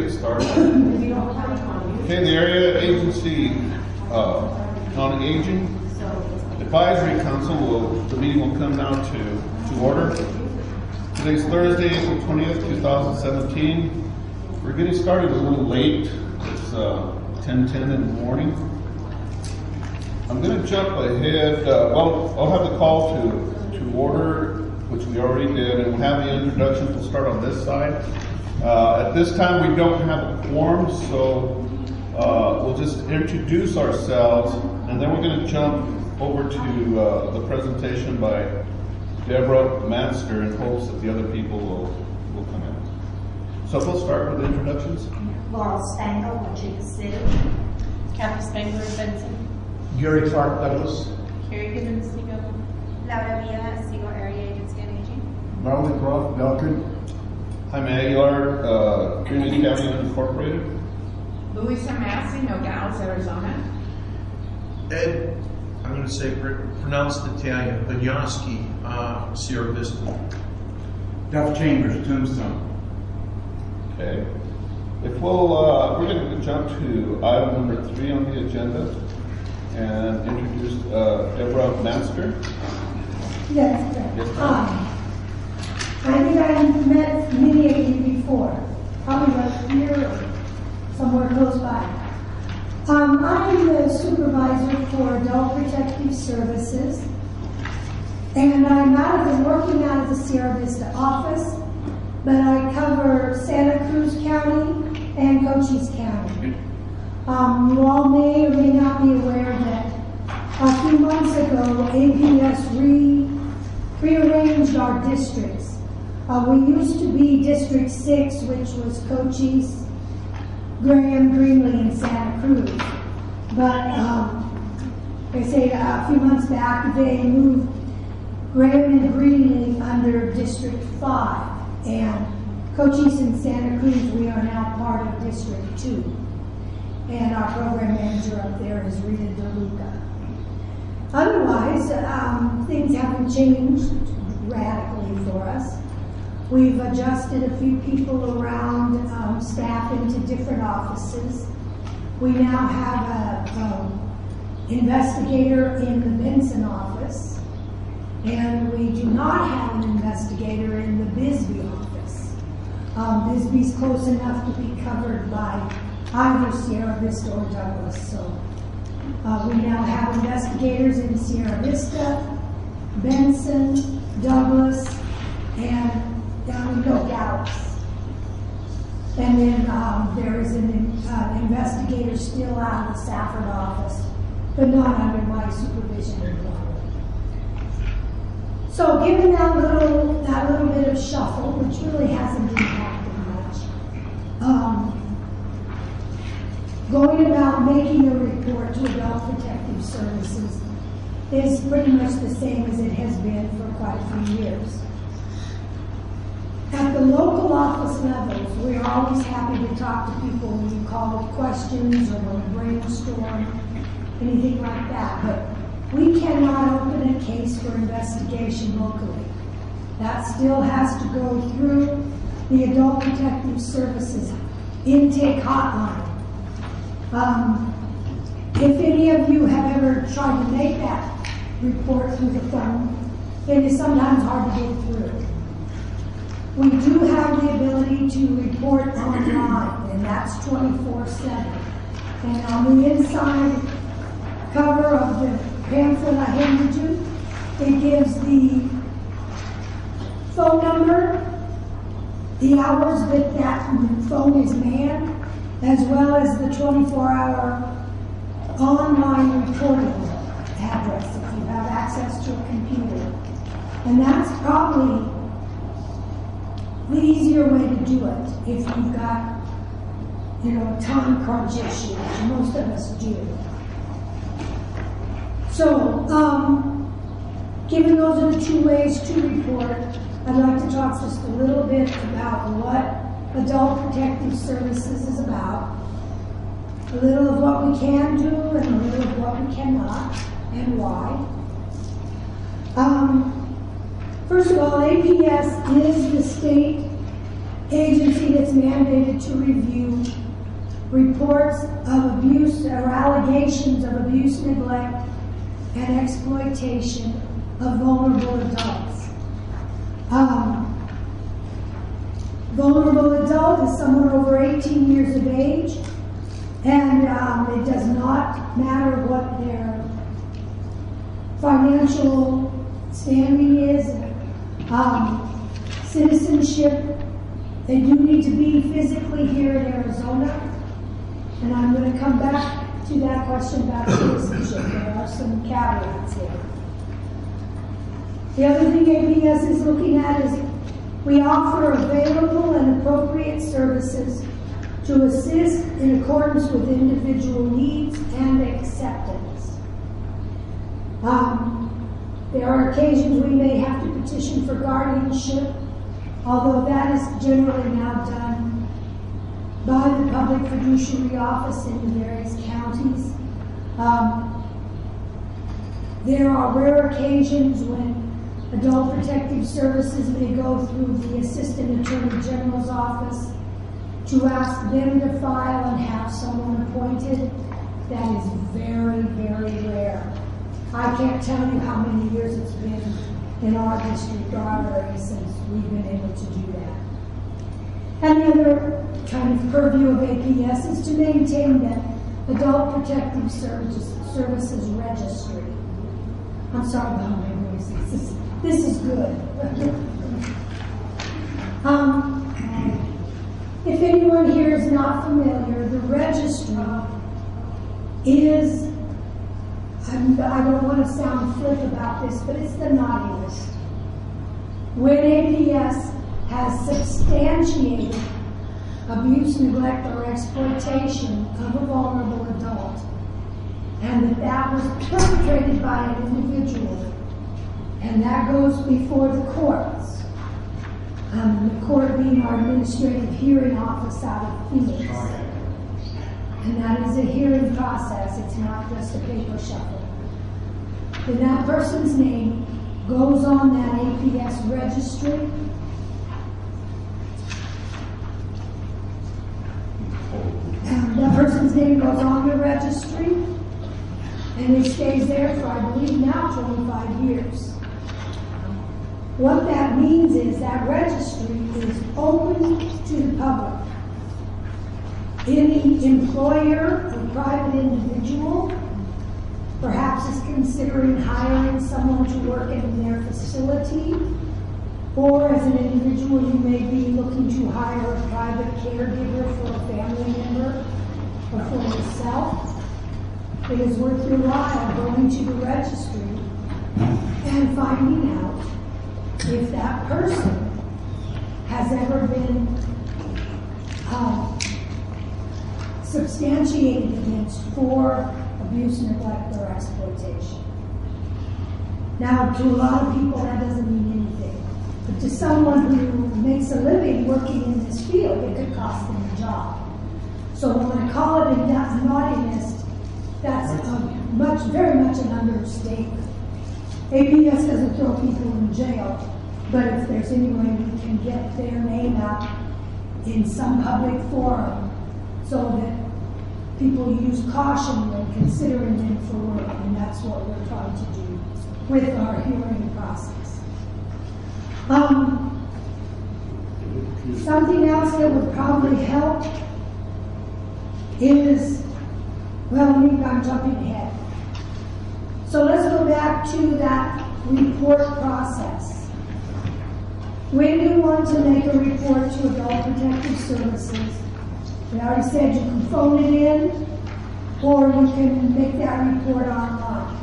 get started. Okay, the Area Agency on Aging Advisory Council, the meeting will come now to order. Today's Thursday, April 20th, 2017. We're getting started a little late. It's 10:10 in the morning. I'm going to jump ahead. I'll have the call to order, which we already did, and we'll have the introductions. We'll start on this side. At this time, we don't have a quorum, so we'll just introduce ourselves, and then we're going to jump over to the presentation by Deborah Manster in hopes that the other people will come in. So we'll start with the introductions. Laurel Spangler, Wachita City. Kathy Spangler, Benson. Gary Clark Douglas. Carrie Gibbons, Seagull. Laura Villa, Seagull Area Agency on Aging. Marlon Croft, Belkard. Jaime Aguilar, Green County Unincorporated. Louisa Massey, Nogales, Arizona. Ed, I'm going to say pronounced Italian, Banyaski, Sierra Vista. Duff Chambers, Tombstone. Okay. If we're going to jump to item number 3 on the agenda and introduce Deborah Manster. Yes, sir. Yes, ma'am. I think I've met many of you before, probably right here or somewhere close by. I'm the supervisor for Adult Protective Services, and I'm working out of the Sierra Vista office, but I cover Santa Cruz County and Cochise County. You all may or may not be aware that a few months ago, APS rearranged our districts. We used to be District 6, which was Cochise, Graham, Greenlee, and Santa Cruz. But they say a few months back they moved Graham and Greenlee under District 5, and Cochise and Santa Cruz, we are now part of District 2. And our program manager up there is Rita DeLuca. Otherwise, things haven't changed radically for us. We've adjusted a few people around, staff into different offices. We now have an investigator in the Benson office, and we do not have an investigator in the Bisbee office. Bisbee's close enough to be covered by either Sierra Vista or Douglas. So we now have investigators in Sierra Vista, Benson, Douglas, and down in Nogales. And then there is an investigator still out of the Safford office, but not under my supervision anymore. So given that little bit of shuffle, which really hasn't impacted much, going about making a report to Adult Protective Services is pretty much the same as it has been for quite a few years. At the local office levels, we are always happy to talk to people when you call with questions or when we brainstorm, anything like that. But we cannot open a case for investigation locally. That still has to go through the Adult Protective Services intake hotline. If any of you have ever tried to make that report through the phone, it is sometimes hard to get through. We do have the ability to report online, and that's 24/7. And on the inside cover of the pamphlet I handed you, it gives the phone number, the hours that phone is manned, as well as the 24-hour online reporting address if you have access to a computer. And that's probably the easier way to do it if you've got, a time crunch issue, which most of us do. So, given those are the two ways to report, I'd like to talk just a little bit about what Adult Protective Services is about, a little of what we can do and a little of what we cannot, and why. First of all, APS is the state agency that's mandated to review reports of abuse or allegations of abuse, neglect, and exploitation of vulnerable adults. Vulnerable adult is someone over 18 years of age, and it does not matter what their financial standing is, citizenship. They do need to be physically here in Arizona, and I'm going to come back to that question about citizenship. There are some caveats here. The other thing APS is looking at is we offer available and appropriate services to assist in accordance with individual needs and acceptance. There are occasions we may have to petition for guardianship, although that is generally now done by the Public Fiduciary Office in the various counties. There are rare occasions when Adult Protective Services may go through the Assistant Attorney General's office to ask them to file and have someone appointed. That is very, very rare. I can't tell you how many years it's been in our district, our area, since we've been able to do that. And the other kind of purview of APS is to maintain that Adult Protective Services Registry. I'm sorry about my voice. This is good. If anyone here is not familiar, the registry is, I don't want to sound flip about this, but it's the naughty list. When APS has substantiated abuse, neglect, or exploitation of a vulnerable adult, and that was perpetrated by an individual, and that goes before the courts. The court being our administrative hearing office out of Phoenix. And that is a hearing process, it's not just a paper shuffle. Then that person's name goes on that APS registry. And that person's name goes on the registry, and it stays there for, I believe now, 25 years. What that means is that registry is open to the public. Any employer or private individual perhaps is considering hiring someone to work in their facility, or as an individual you may be looking to hire a private caregiver for a family member or for yourself. It is worth your while going to the registry and finding out if that person has ever been substantiated against for abuse, neglect, or exploitation. Now, to a lot of people, that doesn't mean anything. But to someone who makes a living working in this field, it could cost them a job. So when I call it a naughty list, that's very much an understatement. APS doesn't throw people in jail, but if there's any way we can get their name out in some public forum so that people use caution when considering them for work, and that's what we're trying to do with our hearing process. Something else that would probably help is, I'm jumping ahead. So let's go back to that report process. When you want to make a report to Adult Protective Services, we already said you can phone it in, or you can make that report online.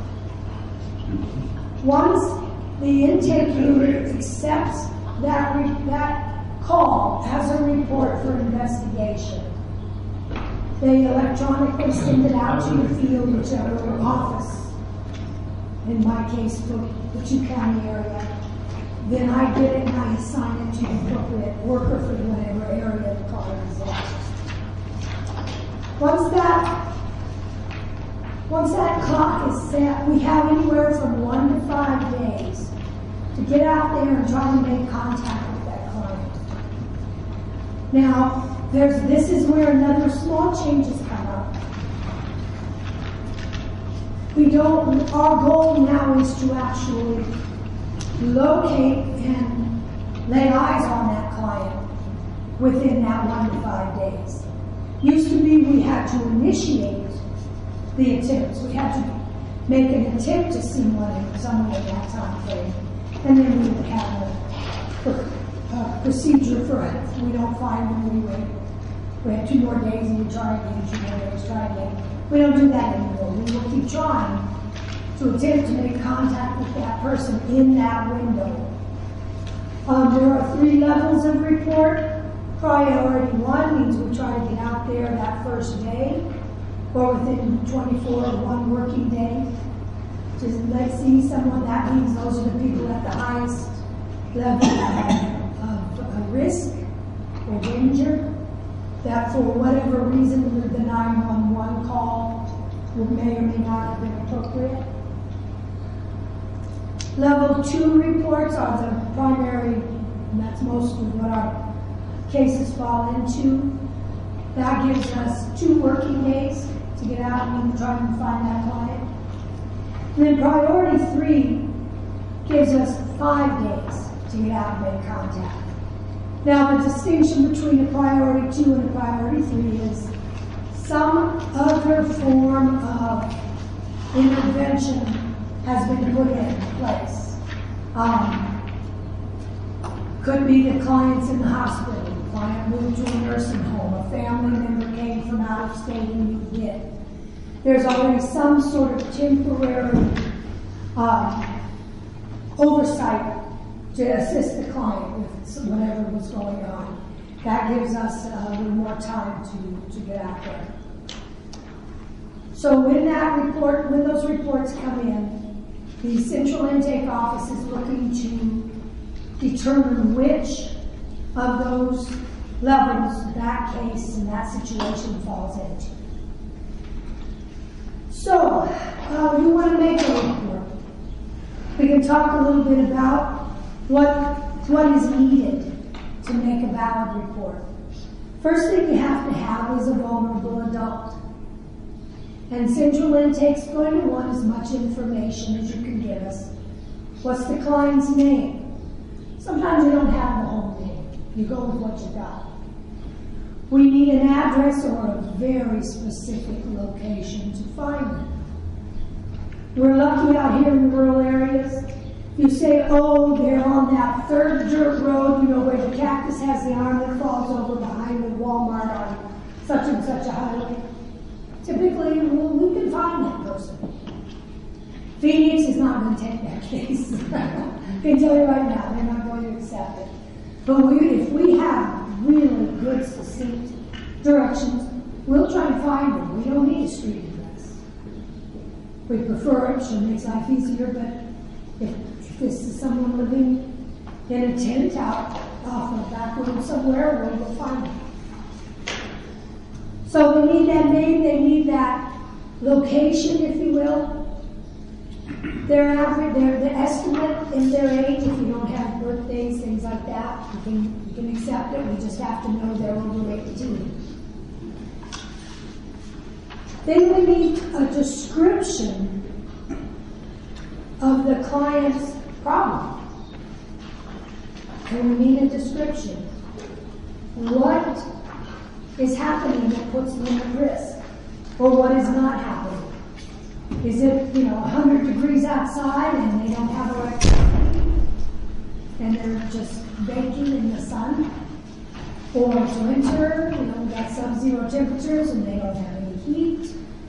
Once the intake unit accepts that call as a report for investigation, they electronically send it out to the field, whichever office. In my case, for the 2 county area. Then I get it and I assign it to the appropriate worker for whatever area the call is in. Once that clock is set, we have anywhere from 1 to 5 days to get out there and try to make contact with that client. Now, this is where another small change has come up. Our goal now is to actually locate and lay eyes on that client within that 1 to 5 days. Used to be we had to initiate the attempts. We had to make an attempt to see someone in that time frame. And then we would have a procedure for it. If we don't find them, we wait. We have 2 more days and we try again, 2 more days, try again. We don't do that anymore. We will keep trying to attempt to make contact with that person in that window. There are 3 levels of report. Priority 1 means we try to get out there that first day or within 24 or 1 working day. Just let's see someone. That means those are the people at the highest level of risk or danger, that for whatever reason the 911 call may or may not have been appropriate. Level 2 reports are the primary, and that's most of what our cases fall into. That gives us 2 working days to get out and try and find that client. And then priority 3 gives us 5 days to get out and make contact. Now, the distinction between a priority 2 and a priority 3 is some other form of intervention has been put in place. Could be the client's in the hospital, the client moved to a nursing home, a family member came from out of state and you did. There's already some sort of temporary oversight to assist the client with whatever was going on. That gives us a little more time to get out there. So when those reports come in, the central intake office is looking to determine which of those levels that case and that situation falls into. So, you want to make a report. We can talk a little bit about what is needed to make a valid report. First thing you have to have is a vulnerable adult. And central intake's going to want as much information as you can give us. What's the client's name? Sometimes you don't have the whole name. You go with what you got. We need an address or a very specific location to find them. We're lucky out here in the rural areas. You say, oh, they're on that 3rd dirt road, where the cactus has the arm that falls over behind the Walmart on such and such a highway. Typically, we can find that person. Phoenix is not going to take that case. I can tell you right now, they're not going to accept it. But if we have really good, succinct directions, we'll try and find them. We don't need a street address. We prefer it, so it makes life easier, but if this is someone living in a tent out off of a back road somewhere, we'll find them. So they need that name, they need that location, if you will. Their the estimate in their age, if you don't have birthdays, things like that, you can accept it. We just have to know they're over 18. Then we need a description of the client's problem. And we need a description. What is happening that puts them at risk? Or what is not happening? Is it, 100 degrees outside and they don't have electricity and they're just baking in the sun? Or it's winter, we got sub-zero temperatures and they don't have any heat?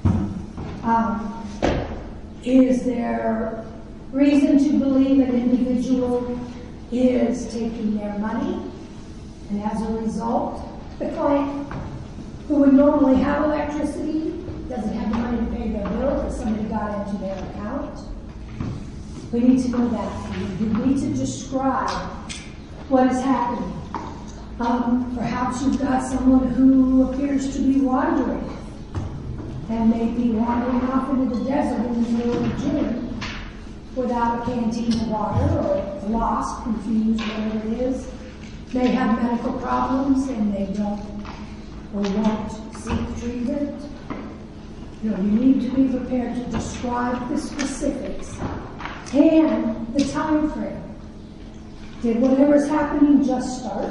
Is there reason to believe an individual is taking their money and as a result, the client who would normally have electricity doesn't have the money to pay their bill because somebody got into their account? We need to know that. You need to describe what is happening. Perhaps you've got someone who appears to be wandering and may be wandering off into the desert in the middle of June without a canteen of water or lost, confused, whatever it is. may have medical problems and they don't or won't seek treatment. You know, you need to be prepared to describe the specifics and the time frame. Did whatever's happening just start?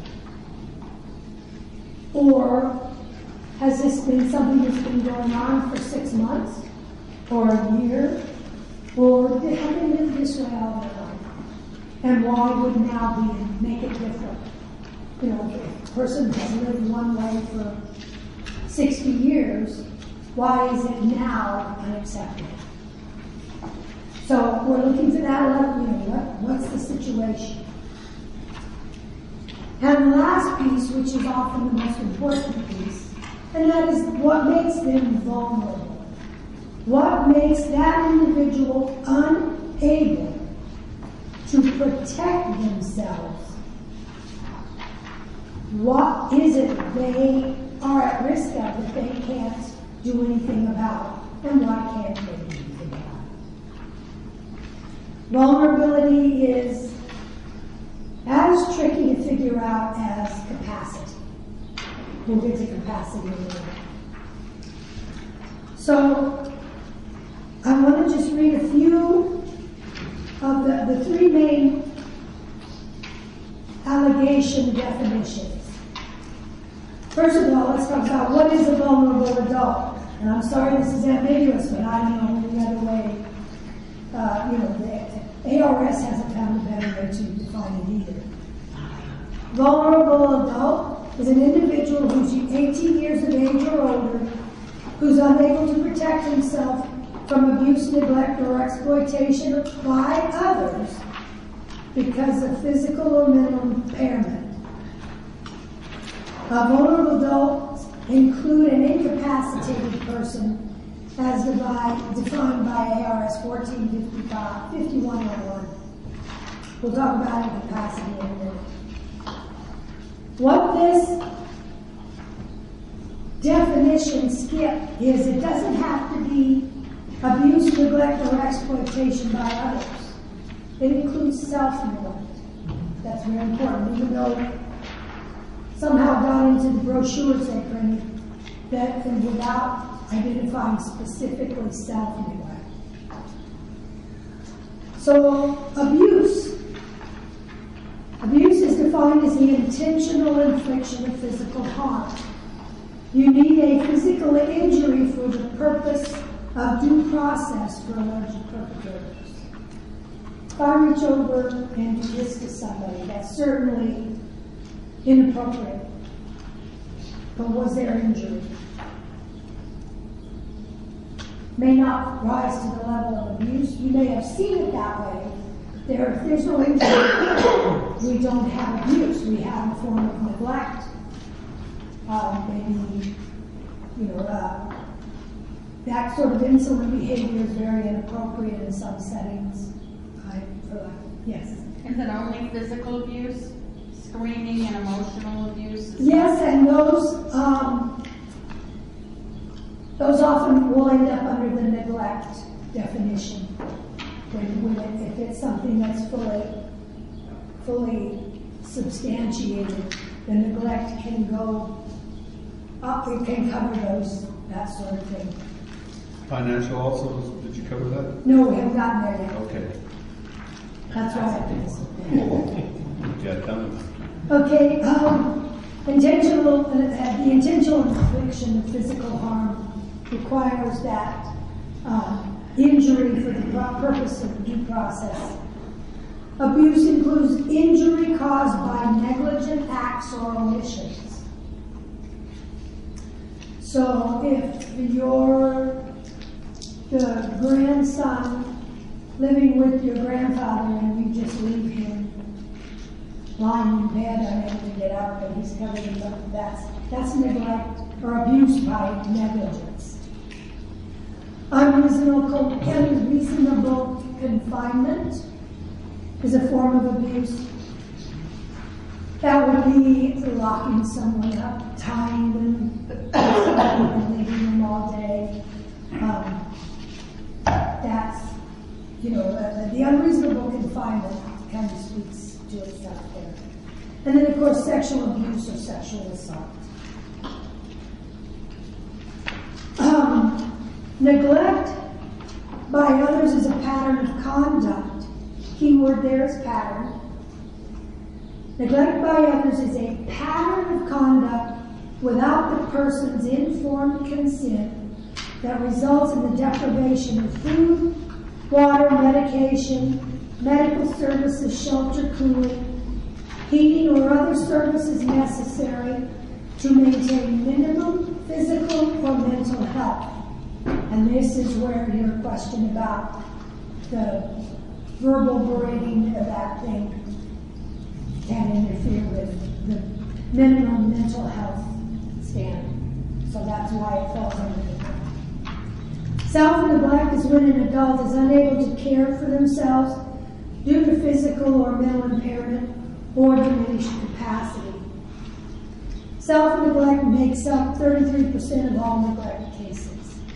Or has this been something that's been going on for 6 months or a year? Or have they lived this way all their life? And why would now make it different? You know, if a person has lived one way for 60 years, why is it now unacceptable? So we're looking for that, you know, what's the situation? And the last piece, which is often the most important piece, and that is what makes them vulnerable. What makes that individual unable to protect themselves? What is it they are at risk of that they can't do anything about? And why can't they do anything about it? Vulnerability is as tricky to figure out as capacity. Who gets a capacity in the world? So, I want to just read a few of the three main allegation definitions. First of all, let's talk about what is a vulnerable adult. And I'm sorry this is ambiguous, but I don't know any other way. The ARS hasn't found a better way to define it either. Vulnerable adult is an individual who's 18 years of age or older, who's unable to protect himself from abuse, neglect, or exploitation by others because of physical or mental impairment. Vulnerable adults include an incapacitated person as defined by ARS 145101. We'll talk about incapacity in a minute. What this definition skip is, it doesn't have to be abuse, neglect, or exploitation by others. It includes self-neglect. That's very important, even though somehow got into the brochures they printed that without identifying specifically self-neglect. So abuse. Abuse is defined as the intentional infliction of physical harm. You need a physical injury for the purpose of due process for alleged perpetrators. If I reach over and do this to somebody, that's certainly inappropriate. But was there injury? May not rise to the level of abuse. You may have seen it that way. If there's no injury, we don't have abuse. We have a form of neglect. That sort of insolent behavior is very inappropriate in some settings. Yes. Is it only physical abuse? Screaming and emotional abuse? Yes, and those often will end up under the neglect definition. If it's something that's fully substantiated, the neglect can go up. It can cover that sort of thing. Financial also, did you cover that? No, we haven't gotten there yet. Okay. That's right. Yeah, done. Okay, the intentional infliction of physical harm requires that injury for the purpose of due process. Abuse includes injury caused by negligent acts or omissions. So if you're the grandson living with your grandfather and you just leave him lying in bed, unable to get out, but he's covered in something, that's neglect or abuse by negligence. Unreasonable confinement is a form of abuse. That would be locking someone up, tying them, and leaving them all day. That's, the unreasonable confinement kind of speaks to itself there. And then, of course, sexual abuse or sexual assault. Neglect by others is a pattern of conduct. Keyword there is pattern. Neglect by others is a pattern of conduct without the person's informed consent that results in the deprivation of food, water, medication, medical services, shelter, cooling, heating, or other services necessary to maintain minimum physical or mental health. And this is where your question about the verbal berating of that thing can interfere with the minimum mental health standard. So that's why it falls under neglect. Self-neglect is when an adult is unable to care for themselves due to physical or mental impairment or diminished capacity. Self-neglect makes up 33% of all neglect cases.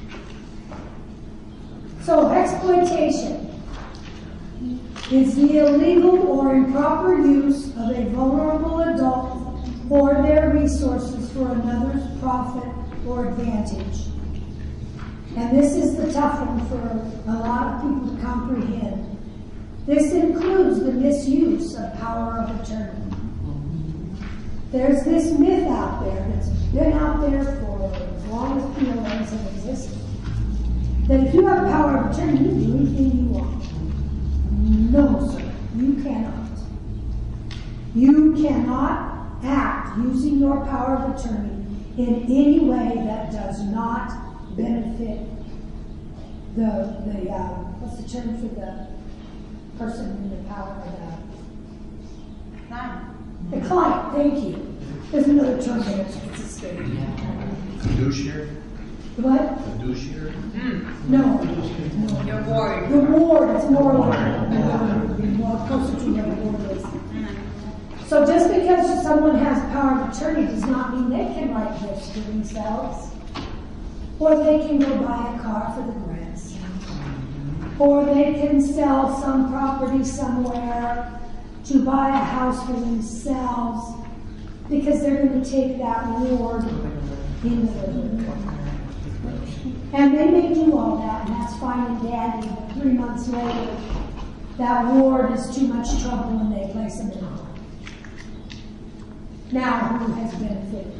So, exploitation is the illegal or improper use of a vulnerable adult or their resources for another's profit or advantage. And this is the tough one for a lot of people to comprehend. This includes the misuse of power of attorney. There's this myth out there that's been out there for as long as POAs have existed, that if you have power of attorney, you can do anything you want. No, sir, you cannot. You cannot act using your power of attorney in any way that does not benefit the what's the term for the person in the power of the client? The client, thank you. There's another term there, it's escaping me. Fiduciary? What? Fiduciary? No. Your ward. The ward is more like more closer to what the ward is. So just because someone has power of attorney does not mean they can write gifts to themselves, or they can go buy a car for the grandson, or they can sell some property somewhere to buy a house for themselves because they're going to take that ward in the and they may do all that, and that's fine and dandy, but 3 months later, that ward is too much trouble and they place them in home. Now, who has benefited?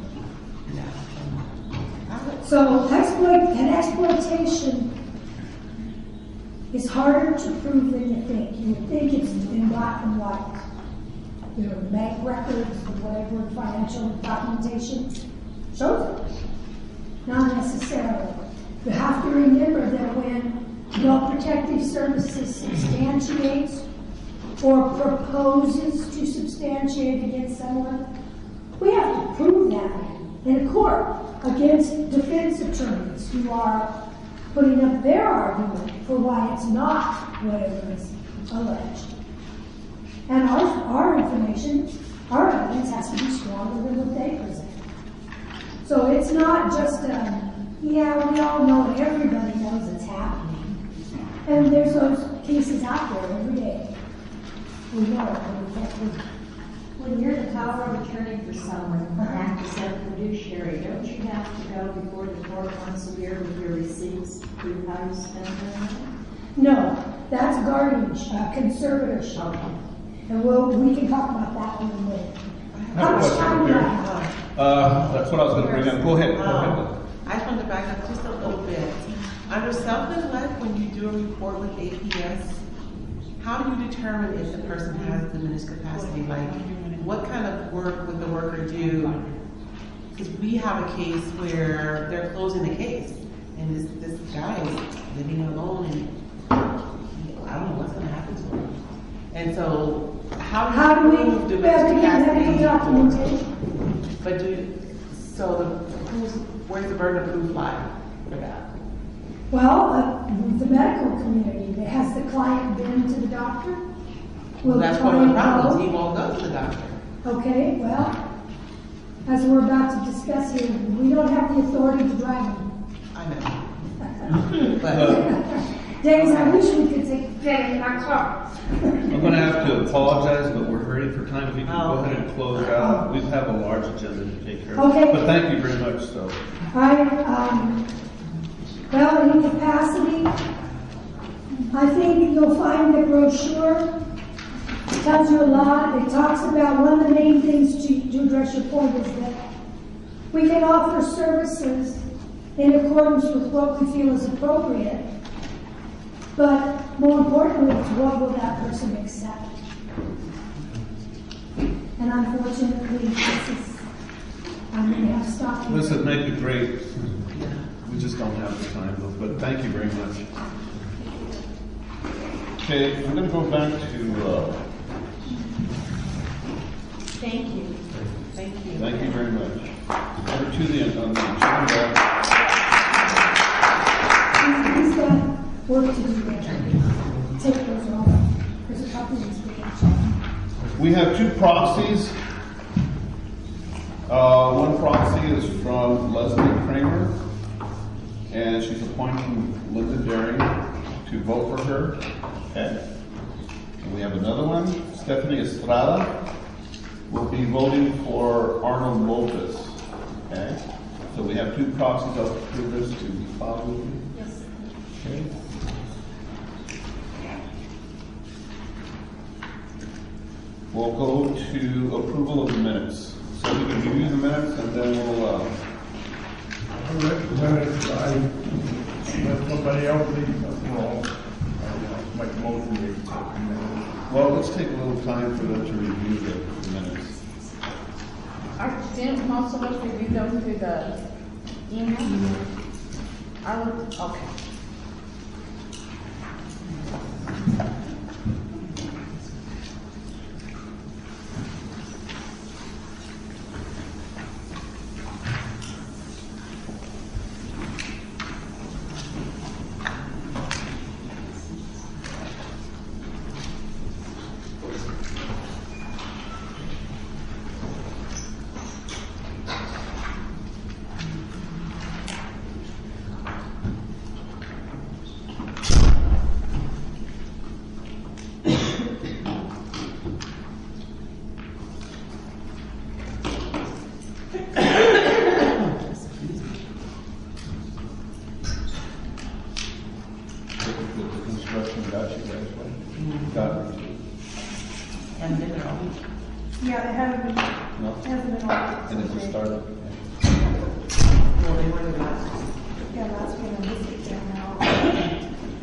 So, exploitation is harder to prove than you think. You would think it's in black and white. You know, bank records, whatever, financial documentation shows it. Not necessarily. You have to remember that when Adult Protective Services substantiates or proposes to substantiate against someone, we have to prove that in a court against defense attorneys who are putting up their argument for why it's not whatever is alleged. And our information, our evidence has to be stronger than what they present. So it's not just yeah, we all know it, everybody knows it's happening. And there's those cases out there every day. We know it, but we can't prove it. When you're the power of attorney for someone and act as a fiduciary, don't you have to go before the court once a year with your receipts, prove how you spend their money? No, that's guardianship, conservatorship. And we can talk about that in a minute. How much time do I have? That's what I was going to bring up. Go ahead. I just wanted to back up just a little bit. Under self-neglect, when you do a report with APS, how do you determine if the person has diminished capacity? Like, what kind of work would the worker do? Because we have a case where they're closing the case, and this guy is living alone, and I don't know what's going to happen to him. And so, how do you prove diminished capacity? Documentation. But where's the burden of proof lie for that? Well, the medical community, has the client been to the doctor? Will That's the one of the client problems. go? He won't go to the doctor. Okay, well, as we're about to discuss here, we don't have the authority to drive them. I know. But James, I wish we could take in our car. I'm going to have to apologize, but we're security for time, if you can go ahead and close out. We have a large agenda to take care of. Okay. But thank you very much, so. Well, in capacity, I think you'll find the brochure tells you a lot. It talks about one of the main things to address your point is that we can offer services in accordance with what we feel is appropriate, but more importantly, it's what will that person accept? And unfortunately, I'm going to have to stop here. This would make it great. We just don't have the time, though, but thank you very much. Okay, I'm going to go back to, Thank you. Thank you. thank you very much. Over to the agenda. He's got work to do there. Take those off. There's a couple of these we can check. We have two proxies. One proxy is from Leslie Kramer, and she's appointing Linda Daring to vote for her. Okay. And we have another one, Stephanie Estrada, will be voting for Arnold Lopez. Okay. So we have two proxies up for this to follow. Yes. Okay. We'll go to approval of the minutes. So we can review the minutes and then we'll, Let somebody else lead us wrong. Make a motion to accept the minutes. well, let's take a little time for them to review the minutes. Didn't most of us review them through the email? Okay. The construction got you guys, right? Got it. And then they're all. Yeah, it hasn't been, No? hasn't been all. And it just started? Well, they were the last. Yeah, last week and this week, they're now.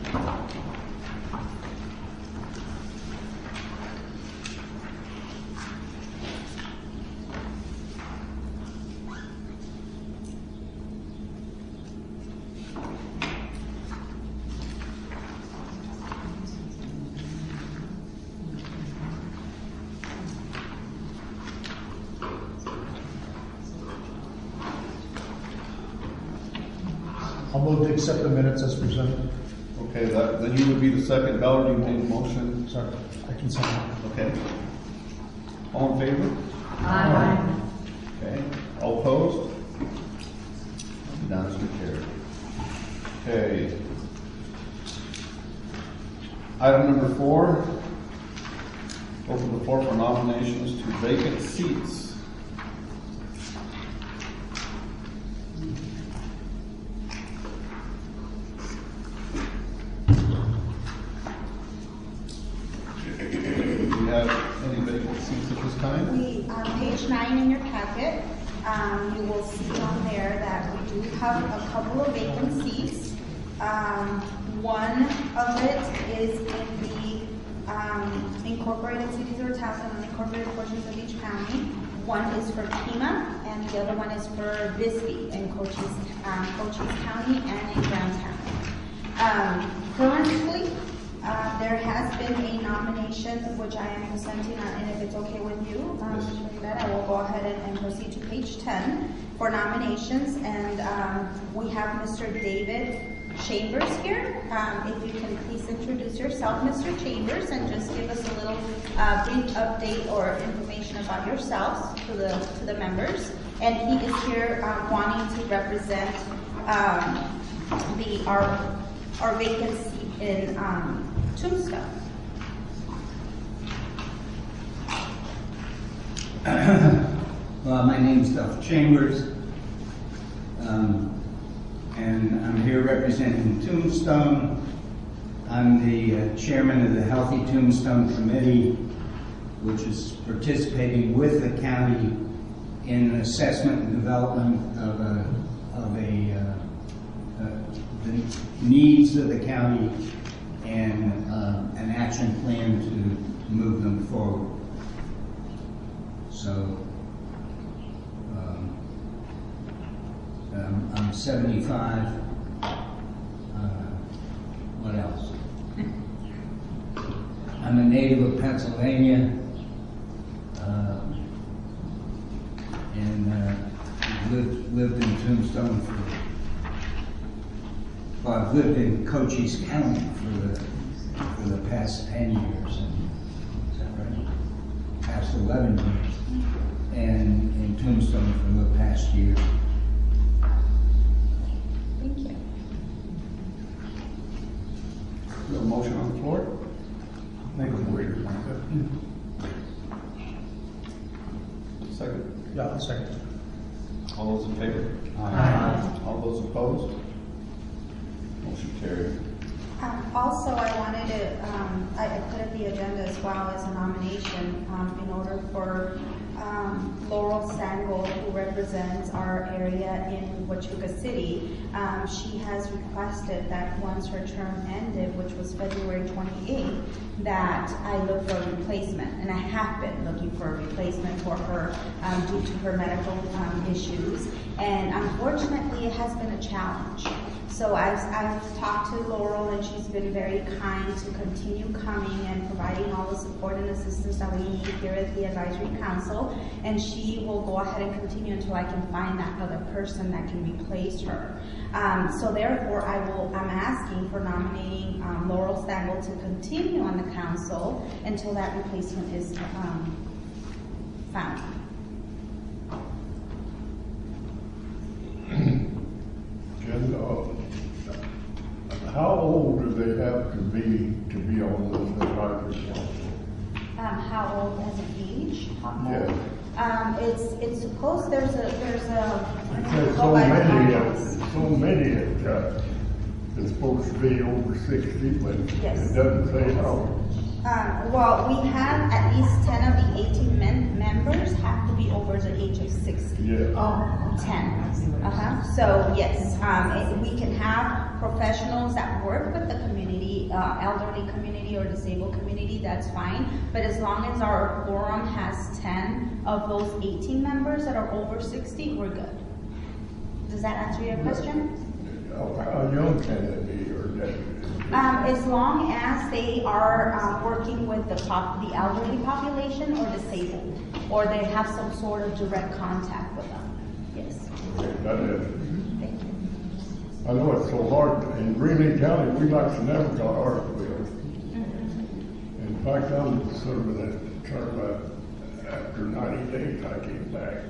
I'll move to accept the minutes as presented. Okay, then you would be the second. Valerie, you made a motion. Sorry, I can second. Okay. All in favor? Aye. Okay. All opposed? Unanimously carried. Okay. Item number 4. Open the floor for nominations to vacant seats. Do you have any vacant seats at this time? We, on page 9 in your packet, you will see on there that we do have a couple of vacant seats. One of it is in the incorporated cities or towns and unincorporated portions of each county. One is for Pima, and the other one is for Bisbee in Cochise County and in Graham County. Currently, there has been a nomination, which I am presenting, and if it's okay with you, that I will go ahead and proceed to page 10 for nominations. And we have Mr. David Chambers here. If you can please introduce yourself, Mr. Chambers, and just give us a little brief update or information about yourselves to the members. And he is here wanting to represent our vacancy in Tombstone. Well, my name's Duff Chambers, and I'm here representing Tombstone. I'm the chairman of the Healthy Tombstone Committee, which is participating with the county in assessment and development of the needs of the county and an action plan to move them forward. So I'm 75. What else? I'm a native of Pennsylvania, and lived in Tombstone I've lived in Cochise County for the past 10 years, is that right? Past 11 years, and in Tombstone for the past year. Thank you. We have a motion on the floor? Make a motion. Second. Yeah, I'll second. All those in favor? Aye. All those opposed? Motion carried. Also, I wanted to, I put in the agenda as well as a nomination in order for Laurel Sango, who represents our area in Huachuca City. She has requested that once her term ended, which was February 28th, that I look for a replacement. And I have been looking for a replacement for her due to her medical issues. And unfortunately, it has been a challenge. So I've talked to Laurel, and she's been very kind to continue coming and providing all the support and assistance that we need here at the Advisory Council. And she will go ahead and continue until I can find that other person that can replace her. So therefore, I'm asking for nominating Laurel Stangle to continue on the council until that replacement is found. How old do they have to be on this advisory council? How old as an age? Yes. It's supposed there's a It says so many it's supposed to be over 60, but Yes. it doesn't say how. Well, we have at least 10 of the 18 members have to be over the age of 60. Yeah. 10. So yes, we can have professionals that work with the community, elderly community or disabled community, that's fine. But as long as our quorum has 10 of those 18 members that are over 60, we're good. Does that answer your question? How young can it be, or that? As long as they are working with the elderly population or disabled, or they have some sort of direct contact with them. Yes. That is. Thank you. I know it's so hard. In Greeley County, we like to never got ours filled. In fact, I'm serving that term after 90 days I came back.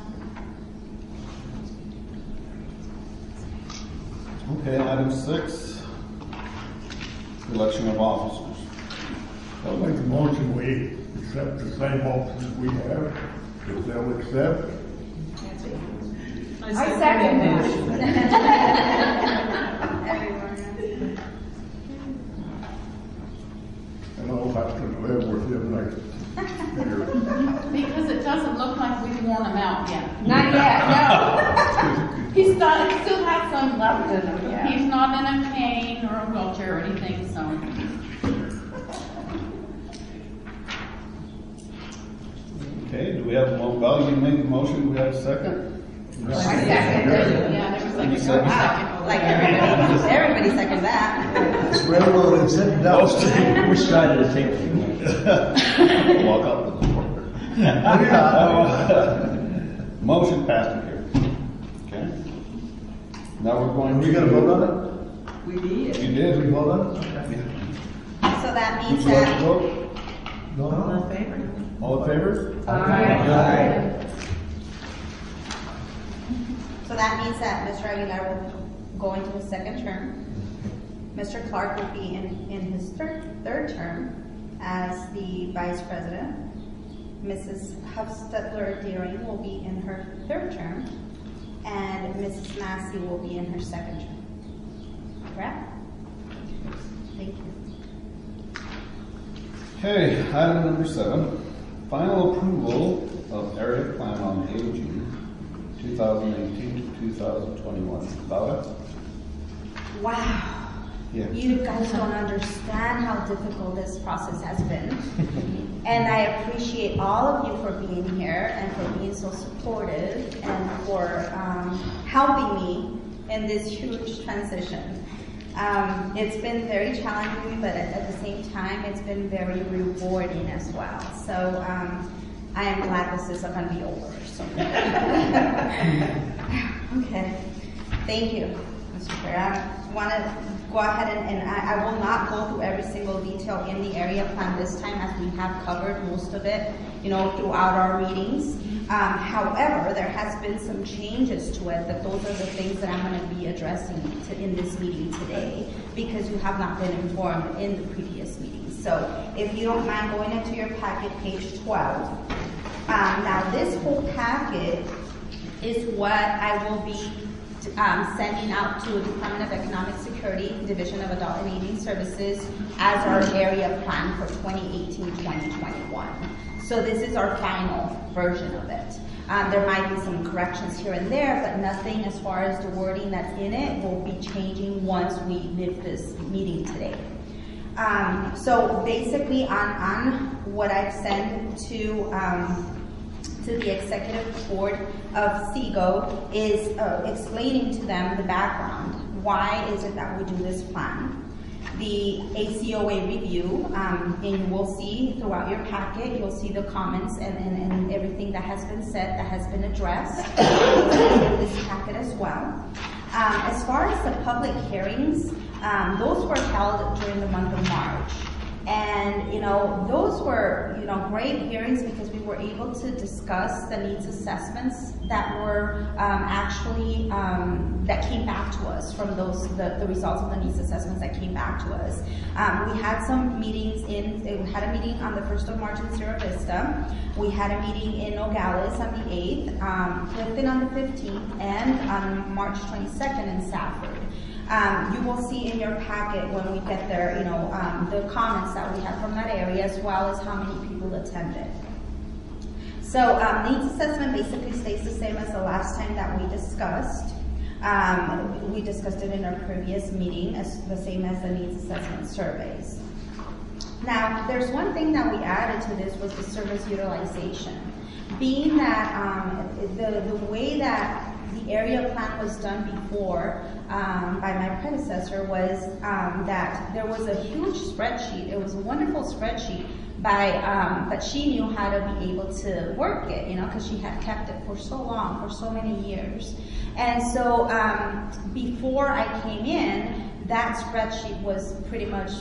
Okay, item 6, election of officers. I'll make a motion, we accept the same officers we have, if they'll accept. I second that. And I'll have to live with him next year. Because it doesn't look like we've worn them out yet. Not yet, no. He still has some left in him, yeah. He's not in a cane or a wheelchair or anything, so. Okay, do we have Val, you made the motion, do we have a second? I second it. Yeah, there was like You a second? second. Like everybody second that. It's railroad and sitting down. Which side of the table? Walk out the door. Motion passed and carried. Okay. Now we're going Are to. we gonna vote on it? We did. You did, we vote on it? So that Would means you like to that, vote? All in favor? All in favor? Aye. so that means that Mr. Aguilar will go into his second term. Mr. Clark will be in his third term as the vice president. Mrs. Huffstetler Deering will be in her 3rd term, and Mrs. Massey will be in her 2nd term. Correct? Thank you. Okay, item number 7, final approval of area plan on aging, 2018 to 2021. Laura? Wow. Yeah. You guys don't understand how difficult this process has been. And I appreciate all of you for being here and for being so supportive and for helping me in this huge transition. It's been very challenging, but at the same time, it's been very rewarding as well. So I am glad this is going to be over. So. Okay. Thank you, Mr. Chair. I want to go ahead and I will not go through every single detail in the area plan this time, as we have covered most of it, throughout our meetings. However, there has been some changes to it, that those are the things that I'm going to be addressing in this meeting today, because you have not been informed in the previous meetings. So if you don't mind going into your packet, page 12. Now this whole packet is what I will be sending out to the Department of Economic Security, Division of Adult and Aging Services, as our area plan for 2018-2021. So this is our final version of it. There might be some corrections here and there, but nothing as far as the wording that's in it will be changing once we leave this meeting today. So basically on what I've sent to the executive board of SEGO is explaining to them the background. Why is it that we do this plan? The ACOA review, and you will see throughout your packet, you'll see the comments and everything that has been said, that has been addressed in this packet as well. As far as the public hearings, those were held during the month of March. And, those were, great hearings, because we were able to discuss the needs assessments that were actually, that came back to us from the results of the needs assessments that came back to us. We had some meetings we had a meeting on the 1st of March in Sierra Vista. We had a meeting in Nogales on the 8th, Clifton on the 15th, and on March 22nd in Safford. You will see in your packet when we get there, the comments that we have from that area, as well as how many people attended. So needs assessment basically stays the same as the last time that we discussed. We discussed it in our previous meeting, as the same as the needs assessment surveys. Now, there's one thing that we added to this was the service utilization. Being that the way that the area plan was done before by my predecessor was that there was a huge spreadsheet. It was a wonderful spreadsheet, but she knew how to be able to work it, because she had kept it for so long, for so many years. And so before I came in, that spreadsheet was pretty much,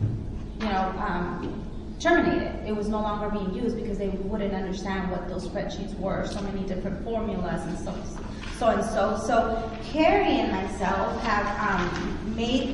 terminated. It was no longer being used because they wouldn't understand what those spreadsheets were, so many different formulas and so and so. So Carrie and myself have made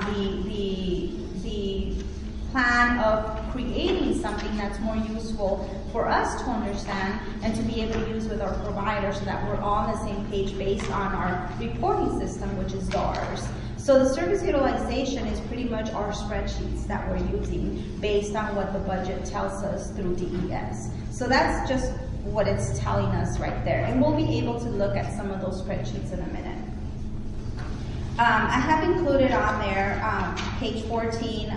the plan of creating something that's more useful for us to understand and to be able to use with our providers, so that we're all on the same page based on our reporting system, which is DARS. So the service utilization is pretty much our spreadsheets that we're using based on what the budget tells us through DES. So that's just what it's telling us right there. And we'll be able to look at some of those spreadsheets in a minute. I have included on there, page 14,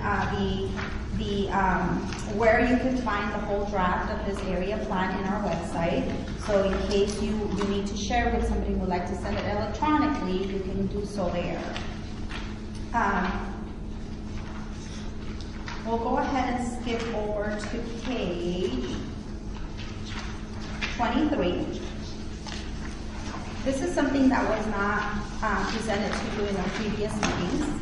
where you can find the whole draft of this area plan in our website. So in case you need to share with somebody who would like to send it electronically, you can do so there. We'll go ahead and skip over to page 23. This is something that was not presented to you in our previous meetings.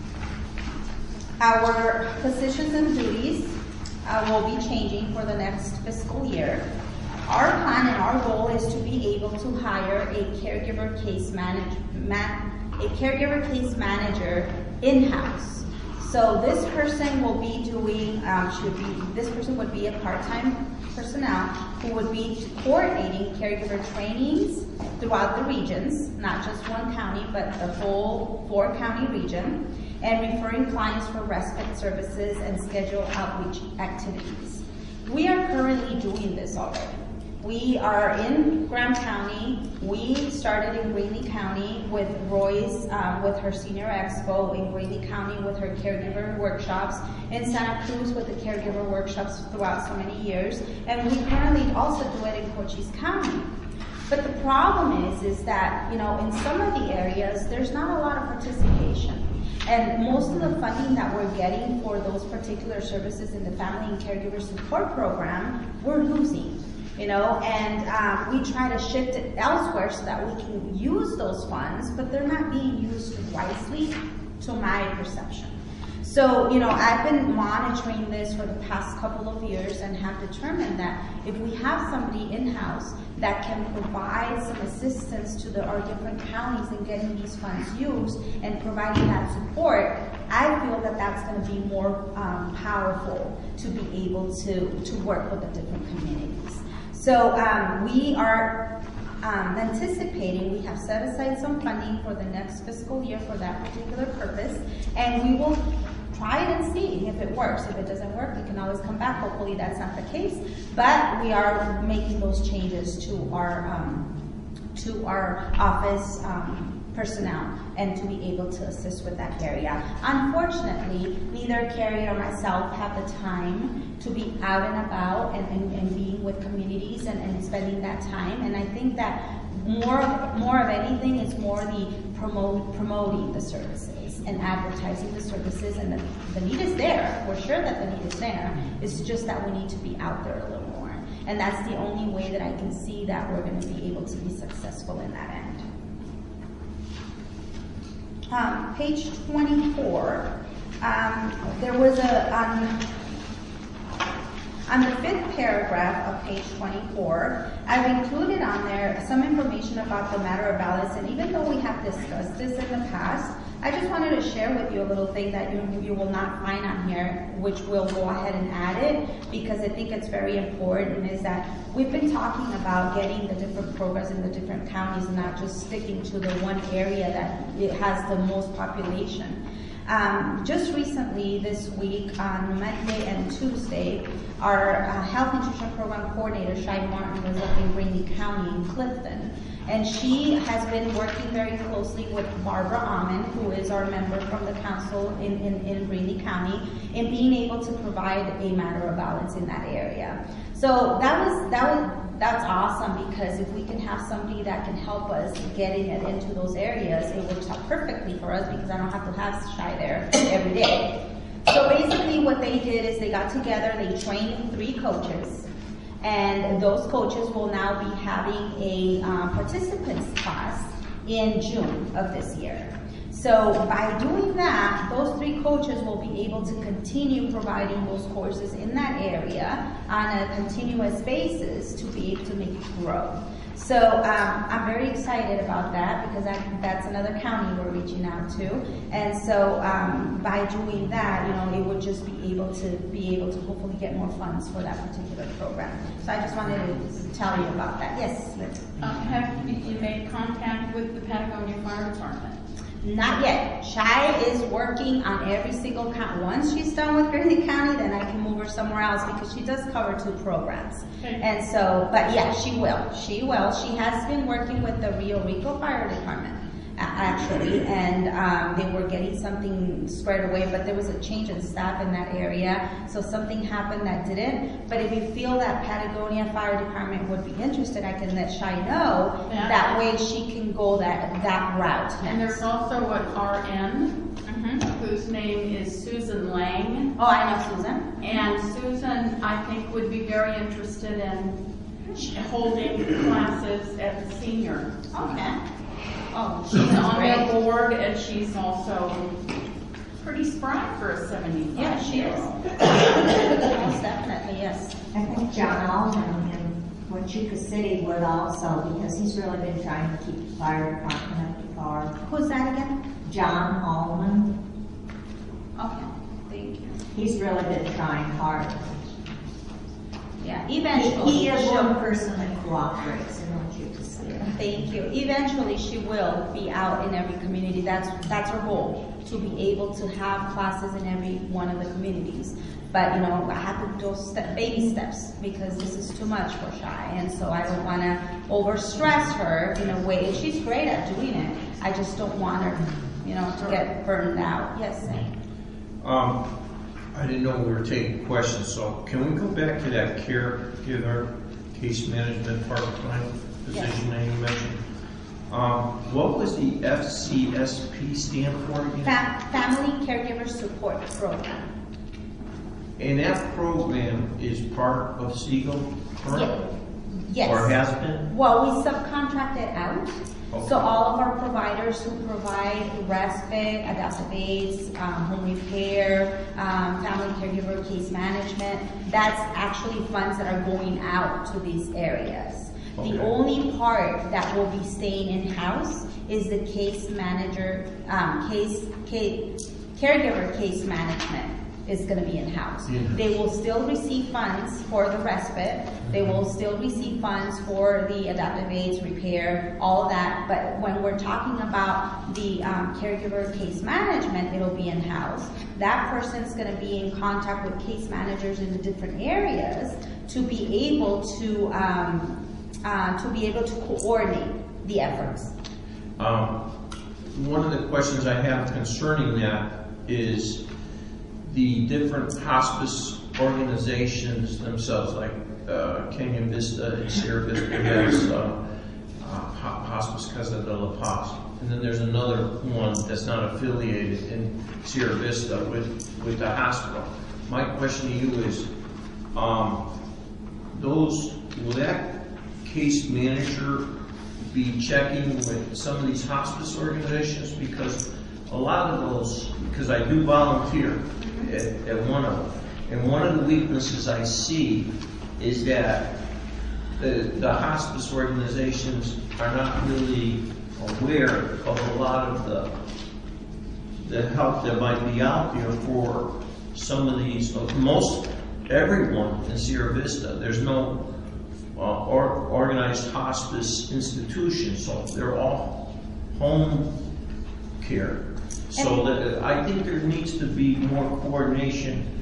Our positions and duties will be changing for the next fiscal year. Our plan and our goal is to be able to hire a caregiver case manager in-house. So this person will be doing, this person would be a part-time personnel who would be coordinating caregiver trainings throughout the regions, not just one county, but the whole 4-county region, and referring clients for respite services and schedule outreach activities. We are currently doing this already. We are in Graham County. We started in Greeley County with Roy's, with her Senior Expo, in Greeley County with her caregiver workshops, in Santa Cruz with the caregiver workshops throughout so many years, and we currently also do it in Cochise County. But the problem is that, you know, in some of the areas, there's not a lot of participation. And most of the funding that we're getting for those particular services in the Family and Caregiver Support Program, we're losing. You know, and we try to shift it elsewhere so that we can use those funds, but they're not being used wisely, to my perception. So, you know, I've been monitoring this for the past couple of years and have determined that if we have somebody in-house that can provide some assistance to our different counties in getting these funds used and providing that support, I feel that that's going to be more powerful to be able to work with the different communities. So we are anticipating, we have set aside some funding for the next fiscal year for that particular purpose, and we will try it and see if it works. If it doesn't work, we can always come back. Hopefully that's not the case, but we are making those changes to our office personnel and to be able to assist with that area. Unfortunately, neither Carrie or myself have the time to be out and about and being with communities and spending that time. And I think that more of anything is more the promoting the services and advertising the services, and the need is there. We're sure that the need is there. It's just that we need to be out there a little more. And that's the only way that I can see that we're going to be able to be successful in that end. Page 24, there was on the 5th paragraph of page 24, I've included on there some information about the matter of ballots, and even though we have discussed this in the past, I just wanted to share with you a little thing that you will not find on here, which we'll go ahead and add it, because I think it's very important, is that we've been talking about getting the different programs in the different counties, not just sticking to the one area that it has the most population. Just recently, this week, on Monday and Tuesday, our Health Nutrition Program Coordinator, Shai Martin, was up in Greeley County in Clifton. And she has been working very closely with Barbara Amon, who is our member from the council in Greeley County, in being able to provide a matter of balance in that area. So that's awesome, because if we can have somebody that can help us getting it into those areas, it works out perfectly for us, because I don't have to have Shai there every day. So basically what they did is they got together, they trained 3 coaches, and those coaches will now be having a participants class in June of this year. So by doing that, those 3 coaches will be able to continue providing those courses in that area on a continuous basis to be able to make it grow. So I'm very excited about that, because that's another county we're reaching out to. And so by doing that, you know, it would just be able to hopefully get more funds for that particular program. So I just wanted to tell you about that. Yes, Liz? Have you made contact with the Patagonia Fire Department? Not yet. Shai is working on every single county. Once she's done with Greeley County, then I can move her somewhere else, because she does cover 2 programs. Okay. And so, but yeah, she will. She will. She has been working with the Rio Rico Fire Department, actually, and they were getting something squared away, but there was a change in staff in that area, so something happened that didn't. But if you feel that Patagonia Fire Department would be interested, I can let Shai know. Yeah. That way she can go that route next. And there's also an RN, whose name is Susan Lang. Oh, I know Susan. And Susan, I think, would be very interested in holding classes at the senior. Okay. Oh, she's on their board, and she's also pretty spry for a 75. Yeah, she is. Most definitely, yes. I think John Allman in Huachuca City would also, because he's really been trying to keep the fire department up to par. Who's that again? John Allman. Okay. He's really been trying hard. Yeah, eventually. He is one person that cooperates, I want you to see it. Thank you. Eventually, she will be out in every community. That's her goal, to be able to have classes in every one of the communities. But, you know, I have to do baby steps because this is too much for Shy. And so I don't want to overstress her in a way. She's great at doing it. I just don't want her, you know, to get burned out. Yes, Sam? I didn't know we were taking questions, so can we go back to that caregiver case management part-time position that you mentioned? What was the FCSP stand for again? Family Caregiver Support Program. And that program is part of Siegel, correct? Yes. Or has been? Well, we subcontract it out. Okay. So all of our providers who provide respite, adaptive aids, home repair, family caregiver case management, that's actually funds that are going out to these areas. Okay. The only part that will be staying in-house is the case manager, caregiver case management is going to be in-house. Yeah. They will still receive funds for the respite. They will still receive funds for the adaptive aids, repair, all of that. But when we're talking about the caregiver case management, it'll be in-house. That person's going to be in contact with case managers in the different areas to be able to coordinate the efforts. One of the questions I have concerning that is the different hospice organizations themselves, like Canyon Vista and Sierra Vista has Hospice Casa de la Paz. And then there's another one that's not affiliated in Sierra Vista with the hospital. My question to you is, will that case manager be checking with some of these hospice organizations? Because a lot of those, because I do volunteer at one of them, and one of the weaknesses I see is that the hospice organizations are not really aware of a lot of the help that might be out there for some of these, everyone in Sierra Vista. There's no organized hospice institution, so they're all home care. So I think there needs to be more coordination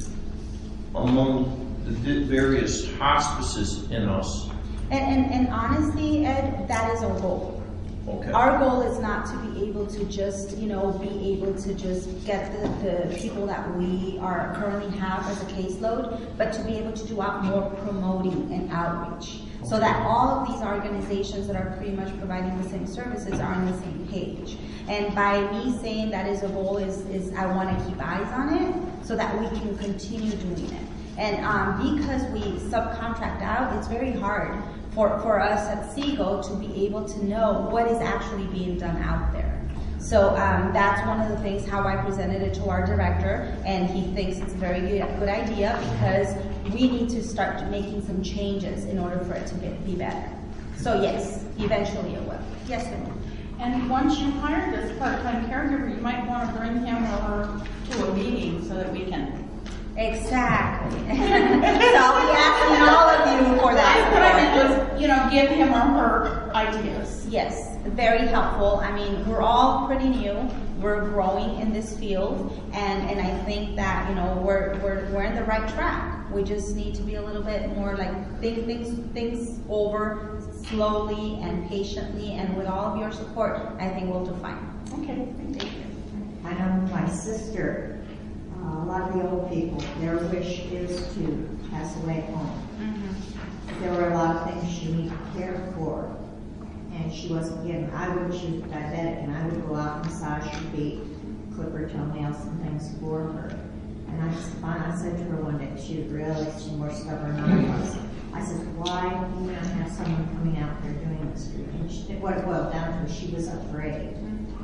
among the various hospices in us. And honestly, Ed, that is our goal. Okay. Our goal is not to be able to just, be able to just get the people that we are currently have as a caseload, but to be able to do out more promoting and outreach. So that all of these organizations that are pretty much providing the same services are on the same page. And by me saying that is a goal is I want to keep eyes on it so that we can continue doing it. And because we subcontract out, it's very hard for us at Siegel to be able to know what is actually being done out there. So that's one of the things how I presented it to our director, and he thinks it's a very good idea because we need to start making some changes in order for it to be better. So yes, eventually it will. Yes, ma'am. And once you hire this part-time caregiver, you might want to bring him or her to a meeting so that we can. Exactly. So I'll be asking all of you for that. What I meant was, give him or her ideas. Yes, very helpful. I mean, we're all pretty new. We're growing in this field, and I think that we're in the right track. We just need to be a little bit more like think things over slowly and patiently, and with all of your support, I think we'll do fine. Okay, thank you. I know my sister, a lot of the old people, their wish is to pass away at home. Mm-hmm. There were a lot of things she needed care for, and she wasn't given. She was diabetic, and I would go out and massage her feet, clip her toenails and things for her. And I said to her one day, she was really more stubborn than I was. I said, why do you not have someone coming out there doing this for you? And what it boiled down to, she was afraid.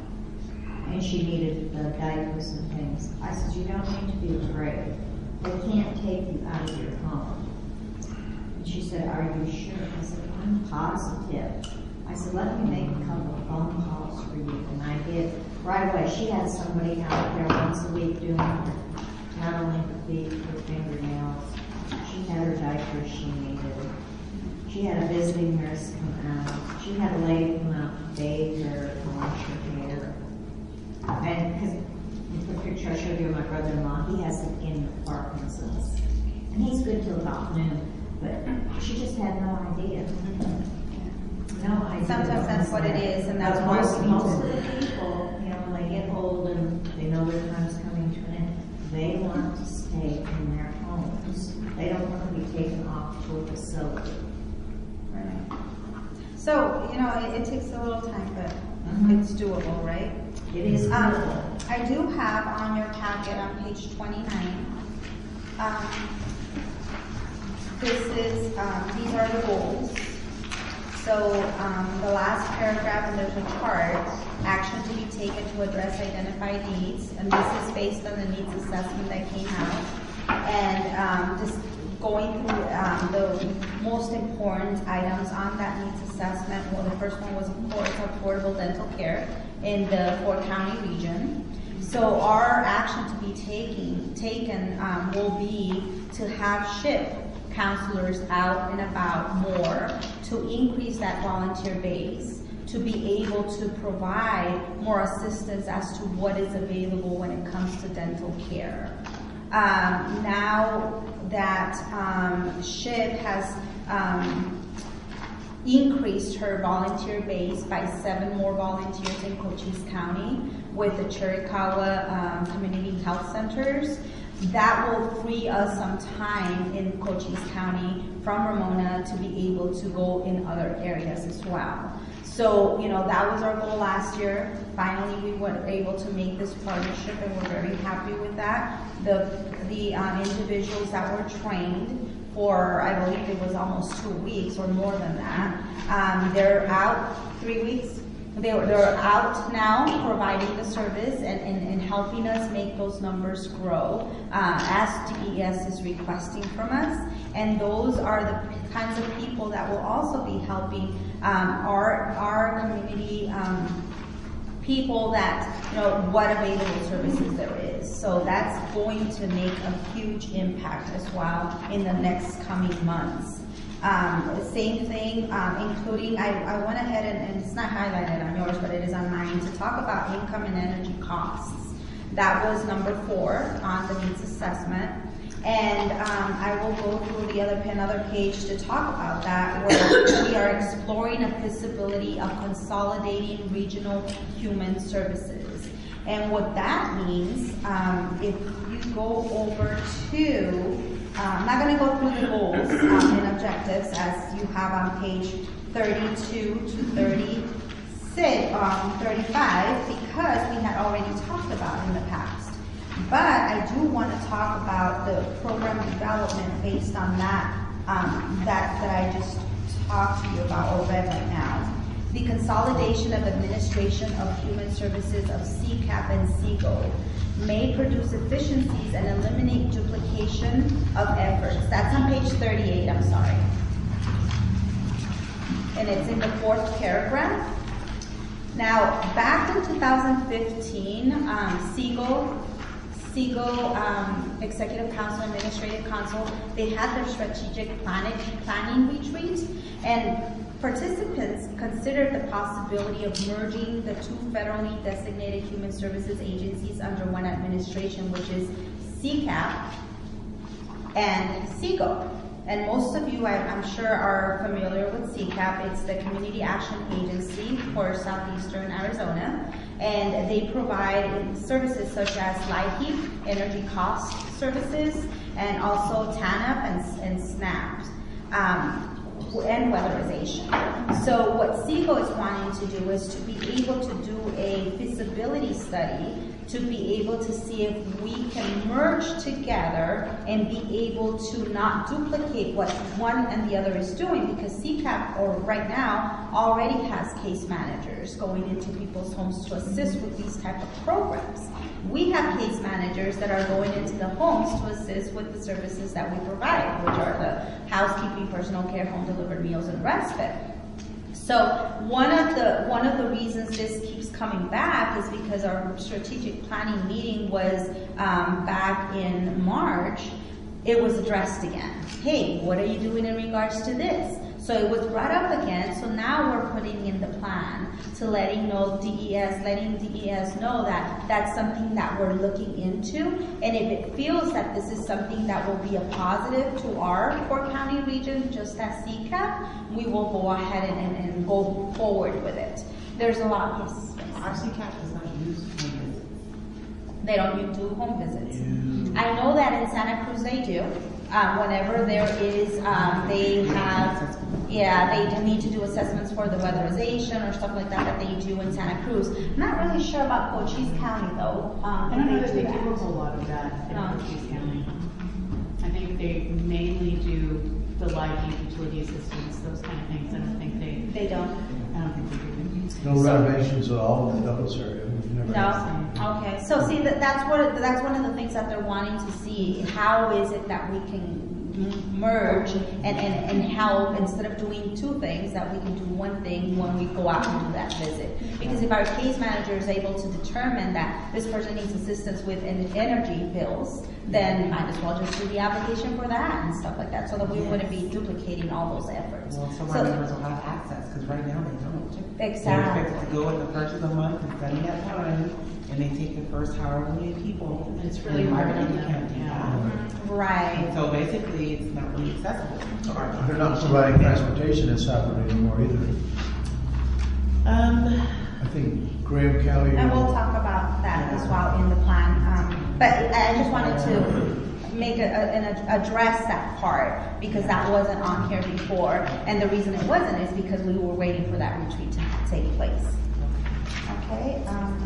And she needed the diapers and things. I said, you don't need to be afraid. They can't take you out of your home. And she said, are you sure? I said, I'm positive. I said, let me make a couple of phone calls for you. And I did right away. She had somebody out there once a week doing her not only her feet, her fingernails. She had her diapers she needed. She had a visiting nurse come out. She had a lady come out to bathe her, to wash her hair. And because the picture I showed you of my brother-in-law, he has Parkinson's. And he's good till about noon, but she just had no idea. No idea. Sometimes that's what it is, and that's why most we need of to. the people, you know, when they get old and they know their time's coming to an end, they want to stay in their homes. They don't want to be taken off to a facility. Right. So, you know, it takes a little time, but it's doable, right? It is doable. I do have on your packet on page 29, these are the goals. So the last paragraph, and there's a chart, action to be taken to address identified needs, and this is based on the needs assessment that came out. And just going through the most important items on that needs assessment. Well, the first one was, of course, affordable dental care in the 4-county region. So our action to be taken will be to have SHIP counselors out and about more, to increase that volunteer base, to be able to provide more assistance as to what is available when it comes to dental care. Now that SHIP has increased her volunteer base by 7 more volunteers in Cochise County with the Chiricahua Community Health Centers. That will free us some time in Cochise County from Ramona to be able to go in other areas as well. So, you know, that was our goal last year. Finally, we were able to make this partnership, and we're very happy with that. The individuals that were trained for, I believe it was almost 2 weeks or more than that, they're out 3 weeks. They're out now providing the service and helping us make those numbers grow as DES is requesting from us. And those are the kinds of people that will also be helping our community people that know what available services there is. So that's going to make a huge impact as well in the next coming months. Same thing, including, I went ahead and it's not highlighted on yours, but it is on mine, to talk about income and energy costs. That was number 4 on the needs assessment. And I will go through another page to talk about that, where we are exploring a possibility of consolidating regional human services. And what that means, if you go over to, I'm not going to go through the goals and objectives as you have on page 32 to 35, because we had already talked about in the past. But I do want to talk about the program development based on that that I just talked to you about or read right now. The consolidation of administration of human services of CCAP and CGO may produce efficiencies and eliminate duplication of efforts. That's on page 38, I'm sorry. And it's in the 4th paragraph. Now, back in 2015, CGO Executive Council, Administrative Council, they had their strategic planning retreat, and participants considered the possibility of merging the 2 federally designated human services agencies under one administration, which is CCAP and CGO. And most of you, I'm sure, are familiar with CCAP. It's the Community Action Agency for Southeastern Arizona, and they provide services such as LIHEAP, energy cost services, and also TANF and SNAP. And weatherization. So what CGO is wanting to do is to be able to do a feasibility study to be able to see if we can merge together and be able to not duplicate what one and the other is doing, because CCAP, or right now, already has case managers going into people's homes to assist with these type of programs. We have case managers that are going into the homes to assist with the services that we provide, which are the housekeeping, personal care, home delivered meals, and respite. So one of the reasons this keeps coming back is because our strategic planning meeting was back in March. It was addressed again. Hey, what are you doing in regards to this? So it was brought up again. So now we're putting in the plan to letting DES know that that's something that we're looking into. And if it feels that this is something that will be a positive to our Port County region, just as CCAP, we will go ahead and go forward with it. There's a lot, yes. Our CCAP does not use home visits. They don't do home visits. I know that in Santa Cruz they do. Whenever there is, they do need to do assessments for the weatherization or stuff like that they do in Santa Cruz. I'm not really sure about Cochise County though. I don't know that they do that. a whole lot of that in Cochise County. I think they mainly do the live utility assistance, those kind of things. I don't think they don't. I don't think they do. No renovations at all in the Douglas area? We've never had No? Okay. So see, that's one of the things that they're wanting to see. How is it that we can merge and help instead of doing two things, that we can do one thing when we go out and do that visit. Because if our case manager is able to determine that this person needs assistance with energy bills, then might as well just do the application for that and stuff like that, so that we wouldn't be duplicating all those efforts. Well, so my members will have access, because right now they don't. Exactly. They're expected to go at the first of the month and spend that time, and they take the first however many people. And it's really and hard market on you them, can't do yeah. that. Right. And so basically, it's not really accessible to our. They're not providing transportation in Safford anymore either. I think Graham County. And we'll talk about that as well in the plan. But I just wanted to make address that part, because that wasn't on here before. And the reason it wasn't is because we were waiting for that retreat to take place. Okay.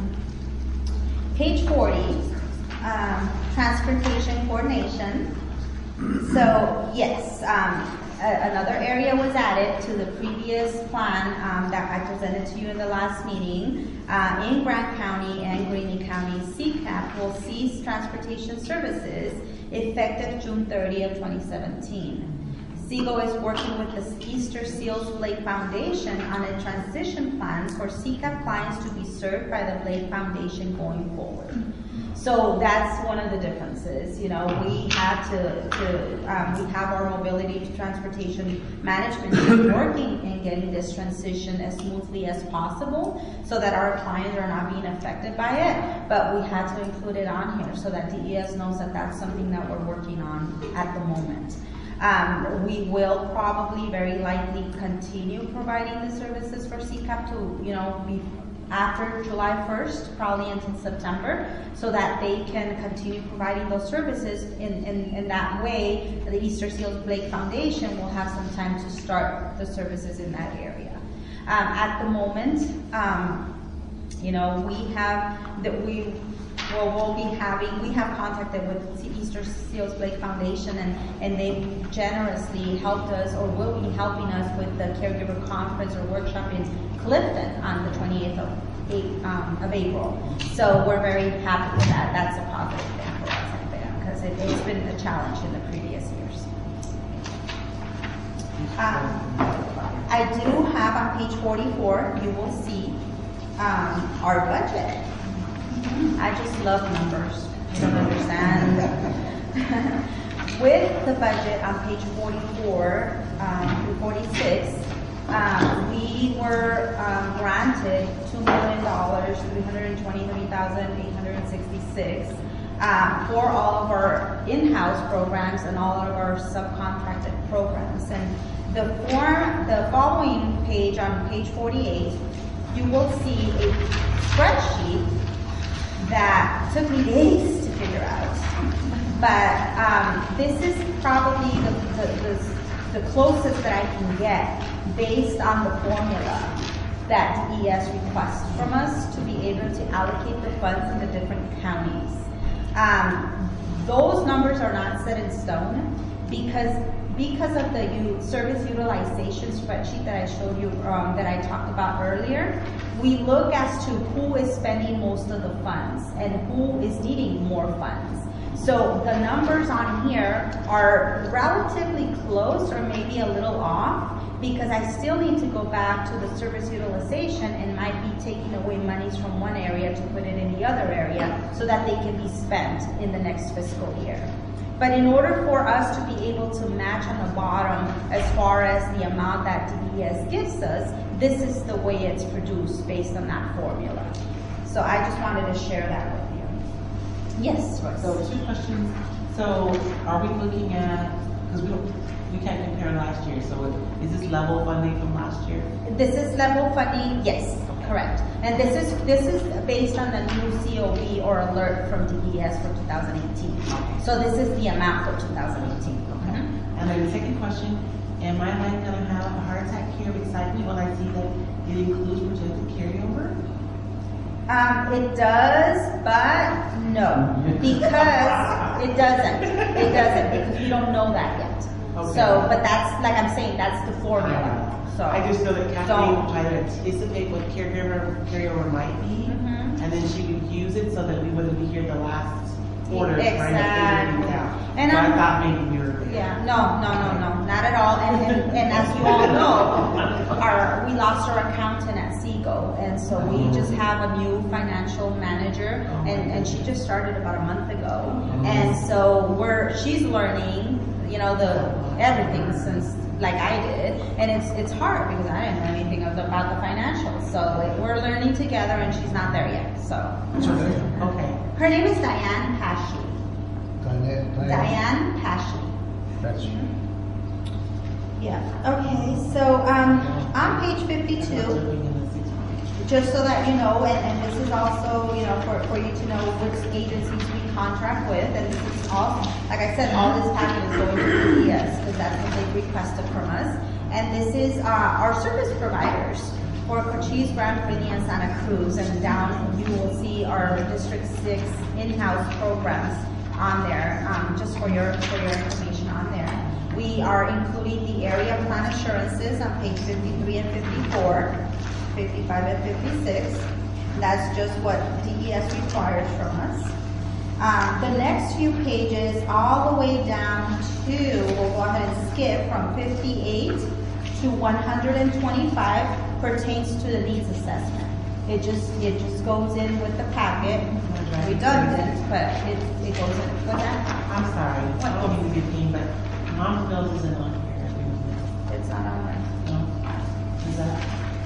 Page 40, transportation coordination. So yes, another area was added to the previous plan that I presented to you in the last meeting. In Grant County and Greene County, CCAP will cease transportation services effective June 30th, 2017. SEGO is working with the Easter Seals Blake Foundation on a transition plan for CCAP clients to be served by the Blake Foundation going forward. So that's one of the differences. You know, we have we have our mobility transportation management team working in getting this transition as smoothly as possible, so that our clients are not being affected by it. But we had to include it on here so that DES knows that that's something that we're working on at the moment. We will probably very likely continue providing the services for CCAP to, you know, be after July 1st, probably until September, so that they can continue providing those services. In that way, the Easter Seals Blake Foundation will have some time to start the services in that area. At the moment, you know, we have contacted with the Easter Seals Blake Foundation, and they generously helped us, or will be helping us, with the caregiver conference or workshop in Clifton on the 28th of April. So we're very happy with that. That's a positive thing for us, I think, because it's been a challenge in the previous years. I do have on page 44, you will see our budget. I just love numbers. I don't understand. With the budget on page 44 through 46, we were granted $2 million, $323,866 for all of our in-house programs and all of our subcontracted programs. And the following page, on page 48, you will see a spreadsheet that took me days to figure out. But this is probably the closest that I can get based on the formula that DES requests from us to be able to allocate the funds in the different counties. Those numbers are not set in stone because of the service utilization spreadsheet that I showed you, that I talked about earlier. We look as to who is spending most of the funds and who is needing more funds. So the numbers on here are relatively close or maybe a little off because I still need to go back to the service utilization and might be taking away monies from one area to put it in the other area so that they can be spent in the next fiscal year. But in order for us to be able to match on the bottom as far as the amount that DES gives us, this is the way it's produced based on that formula. So I just wanted to share that with you. Yes. So 2 questions. So are we looking at, because we can't compare last year, so is this level funding from last year? This is level funding, yes, correct. And this is based on the new COB or alert from DES for 2018. So this is the amount for 2018. Okay. And then the second question, am I like gonna have a heart attack here of excitement when I see that it includes projected carryover? It does, but no, because it doesn't. It doesn't because we don't know that yet. Okay. So, but that's like I'm saying, that's the formula. So I just know that Kathleen will try to anticipate what carryover might be, and then she would use it so that we wouldn't be here the last quarter trying to figure it out. And so I thought maybe we were. Yeah, no, not at all. And as you all know, we lost our accountant at Seago, and so we just have a new financial manager, and she just started about a month ago, and so she's learning, everything since like I did, and it's hard because I didn't know anything about the financials. So we're learning together, and she's not there yet. So What's her name? okay, her name is Diane Pashley. Diane Pashley. That's Yeah. Okay. So on page 52. Just so that you know, and this is also, for you to know which agencies we contract with, and this is all, like I said, all this packet is going to DES because that's what they requested from us. And this is our service providers for Cochise, Grand Prairie, and Santa Cruz. And down you will see our District 6 in-house programs on there, just for your information on there. We are including the area plan assurances on page 53 and 54. 55 and 56. That's just what DES requires from us. The next few pages, all the way down to, we'll go ahead and skip from 58 to 125 pertains to the needs assessment. It just goes in with the packet. Redundant, but it goes in with that. I'm sorry. I don't mean to be a pain, but Mom's Bills isn't on here. It's not on there. No. Is that?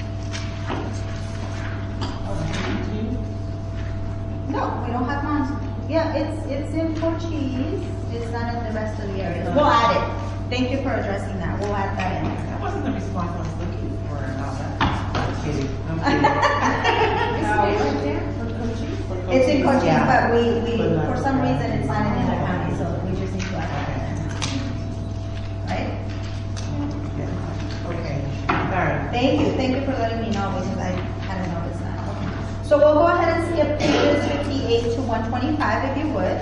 No, we don't have moms. Yeah, it's in Cochise. It's not in the rest of the areas. We'll add it. Thank you for addressing that. We'll add that in. That wasn't the response I was looking for. I'm kidding. It's in Cochise, but we for some reason it's not in the county, so we just need to add that in. Right? Okay. All right. Thank you for letting me know because I hadn't noticed that. Okay. So we'll go ahead and skip pages 58 to 125 if you would.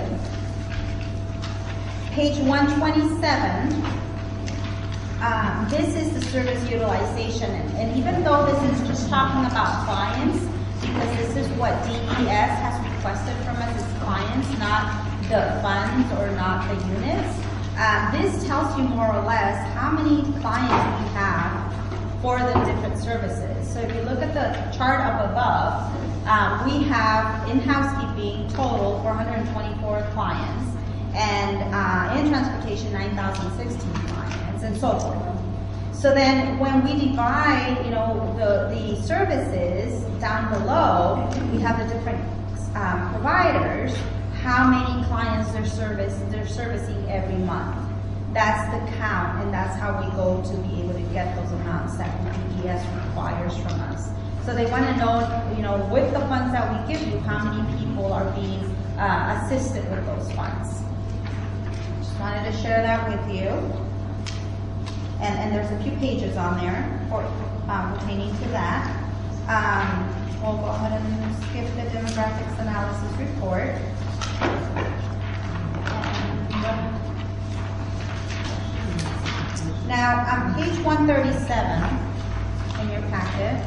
Page 127. This is the service utilization, and even though this is just talking about clients, because this is what DES has requested from us as clients, not the funds or not the units. This tells you more or less how many clients we have for the different services. So if you look at the chart up above, we have in housekeeping total 424 clients, and in transportation 9,016 clients, and so forth. So then when we divide, the services down below, we have the different providers, how many clients they're servicing every month. That's the count, and that's how we go to be able to get those amounts that DES requires from us. So they want to know, with the funds that we give you, how many people are being assisted with those funds. Just wanted to share that with you. And there's a few pages on there pertaining to that. We'll go ahead and skip the demographics analysis report. Now, on page 137 in your packet,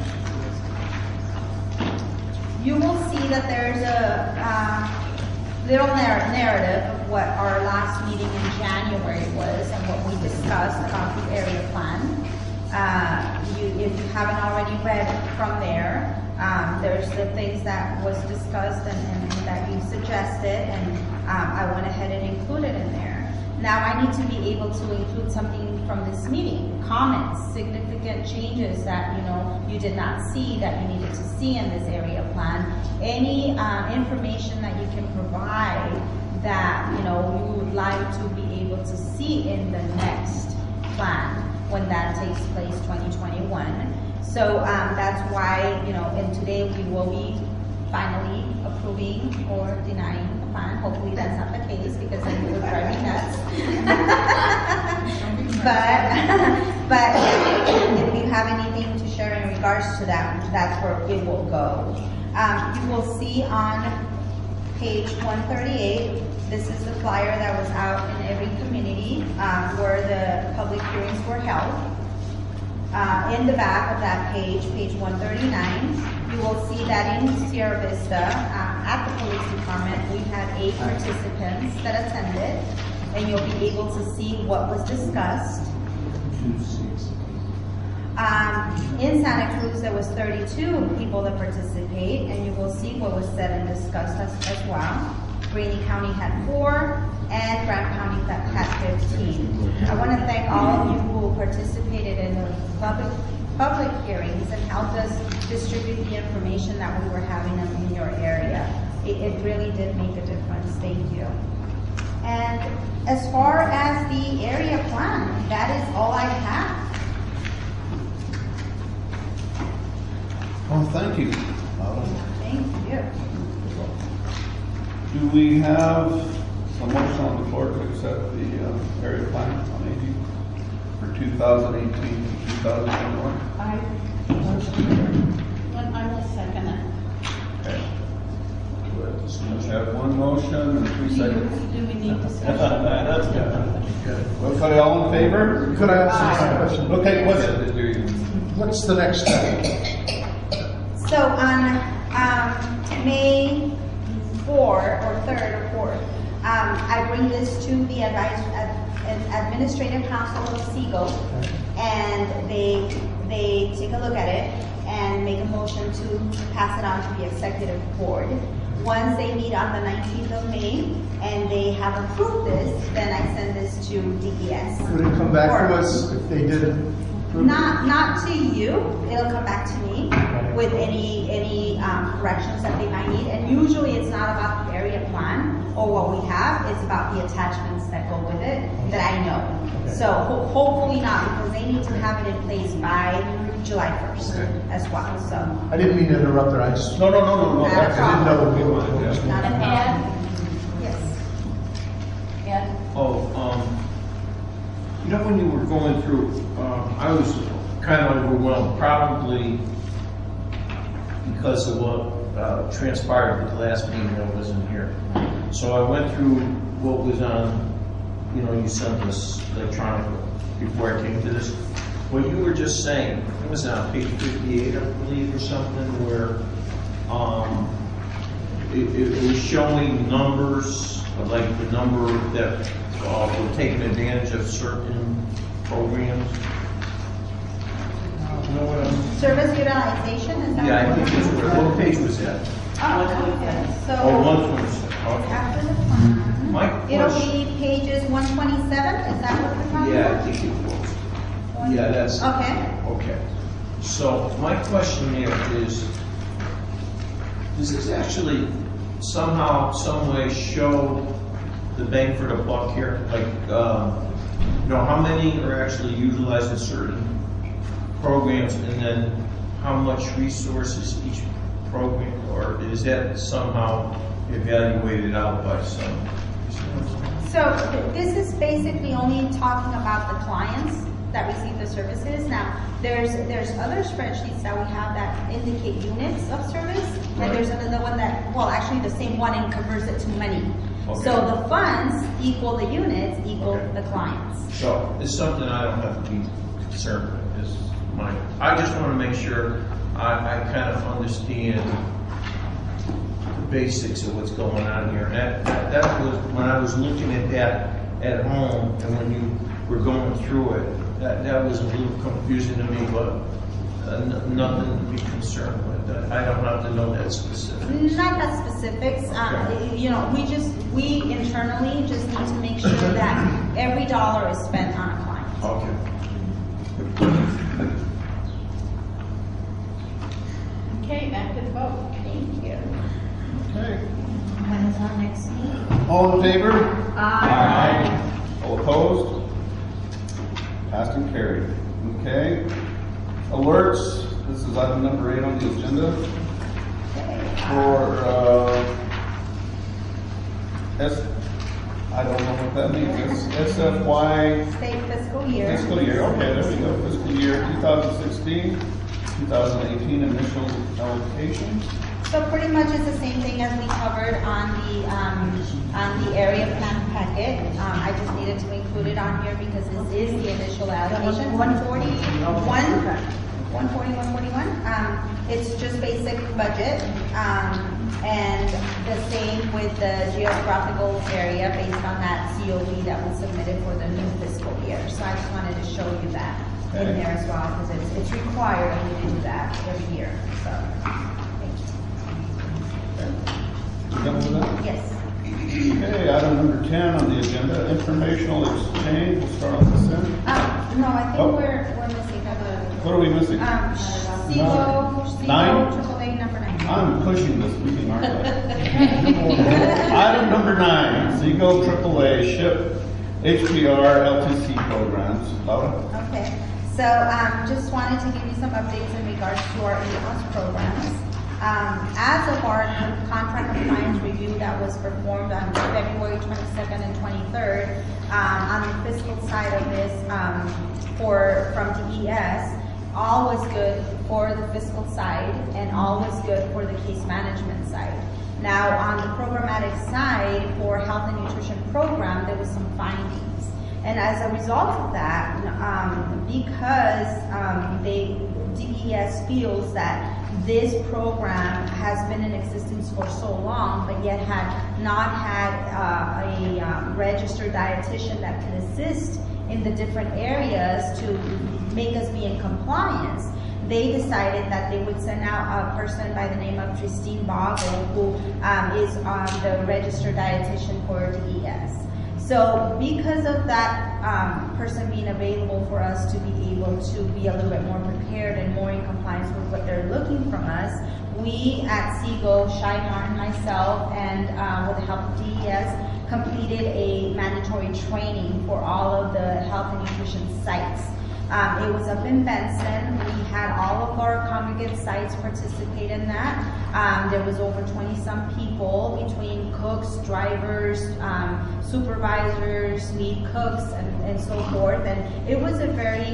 you will see that there's a little narrative what our last meeting in January was and what we discussed about the area plan. If you haven't already read from there, there's the things that was discussed and that you suggested, and I went ahead and included in there. Now I need to be able to include something from this meeting, comments, significant changes that you did not see that you needed to see in this area plan. Any information that you can provide that you would like to be able to see in the next plan when that takes place, 2021. So that's why and today we will be finally approving or denying the plan. Hopefully that's not the case, because then it would drive me nuts. but if you have anything to share in regards to that, that's where it will go. You will see on page 138, this is the flyer that was out in every community where the public hearings were held. In the back of that page 139, you will see that in Sierra Vista, at the police department, we had 8 participants that attended, and you'll be able to see what was discussed. In Santa Cruz, there was 32 people that participate, and you will see what was said and discussed as well. Rainey County had 4, and Grant County had 15. I want to thank all of you who participated in the public hearings and helped us distribute the information that we were having in your area. It really did make a difference. Thank you. And as far as the area plan, that is all I have. Well, thank you. Thank you. Do we have a motion on the floor to accept the area plan on aging for 2018 to 2021? I will second it. Okay. We have one motion and 3 seconds. Do we need discussion? That's good. Okay, all in favor? Could I ask a question? Okay, What's the next step? So on May 4th or 3rd or 4th, I bring this to the Administrative Council of Seago, and they take a look at it and make a motion to pass it on to the Executive Board. Once they meet on the 19th of May and they have approved this, then I send this to DES. Would it come back to us if they didn't? Not to you. It'll come back to me with any corrections that they might need. And usually it's not about the area plan or what we have. It's about the attachments that go with it that I know. Okay. So hopefully not, because they need to have it in place by July 1st as well. So I didn't mean to interrupt her. I just No. Not a I didn't know problem. we were. Not a And problem. Yes. Ed? When you were going through, I was kind of overwhelmed, probably because of what transpired at the last meeting. I wasn't here. So I went through what was on, you sent us electronically before I came to this. What you were just saying, it was on page 58, I believe, or something, where it was showing numbers, like the number that were taking advantage of certain programs. Service utilization, is that? Yeah, I think that's what page was that? Oh, okay. So 127. Okay. after the plan, My it'll question. be pages 127. Is that what we're talking Yeah, I about? think it was. Yeah, that's. Okay. Okay. So my question there is, does this actually somehow, some way show the bang for the buck here? Like, how many are actually utilizing certain programs, and then how much resources each program, or is that somehow evaluated out by some? So this is basically only talking about the clients that receive the services. Now, there's other spreadsheets that we have that indicate units of service, and there's another one that, well, actually the same one and converts it to money. Okay. So the funds equal the units equal the clients. So it's something I don't have to be concerned with. I just want to make sure I kind of understand basics of what's going on here. And that was, when I was looking at that at home and when you were going through it, that was a little confusing to me, but nothing to be concerned with. I don't have to know that specifics. Not that specifics. Okay. You know, we internally just need to make sure that every dollar is spent on a client. Okay. Okay, back to the vote. Thank you. Okay. When is our next meeting? All in favor? Aye. All opposed? Passed and carried. Okay. Alerts. This is item number 8 on the agenda. For I don't know what that means. SFY State fiscal year. fiscal year. Okay, there we go. Fiscal year 2016, 2018 initial allocation. So pretty much it's the same thing as we covered on the area plan packet. I just needed to include it on here because this is the initial allocation. 141. It's just basic budget, and the same with the geographical area based on that COE that was submitted for the new fiscal year. So I just wanted to show you that in there as well because it's required of me to do that every year. So. You done with that? Yes. Okay, item number 10 on the agenda, informational exchange. We'll start on this end. No, I think Oh. we're missing What are we missing? SEGO, Nine? AAA number 9. I'm pushing this meeting, aren't I? Item number 9, Seago AAA SHIP HPR LTC programs. Laura? Okay, so just wanted to give you some updates in regards to our in-house programs. As of our contract compliance review that was performed on February 22nd and 23rd, on the fiscal side of this, from DES, all was good for the fiscal side and all was good for the case management side. Now, on the programmatic side for health and nutrition program, there was some findings. And as a result of that, because DES feels that this program has been in existence for so long, but yet had not had a registered dietitian that can assist in the different areas to make us be in compliance, they decided that they would send out a person by the name of Christine Bogle, who is the registered dietitian for DES. So because of that person being available for us to be able to be a little bit more prepared and more in compliance with what they're looking from us, we at SEGO, Shai Martin, myself, and with the help of DES, completed a mandatory training for all of the health and nutrition sites. It was up in Benson. We had all of our congregate sites participate in that. There was over 20-some people between cooks, drivers, supervisors, lead cooks, and so forth. And it was a very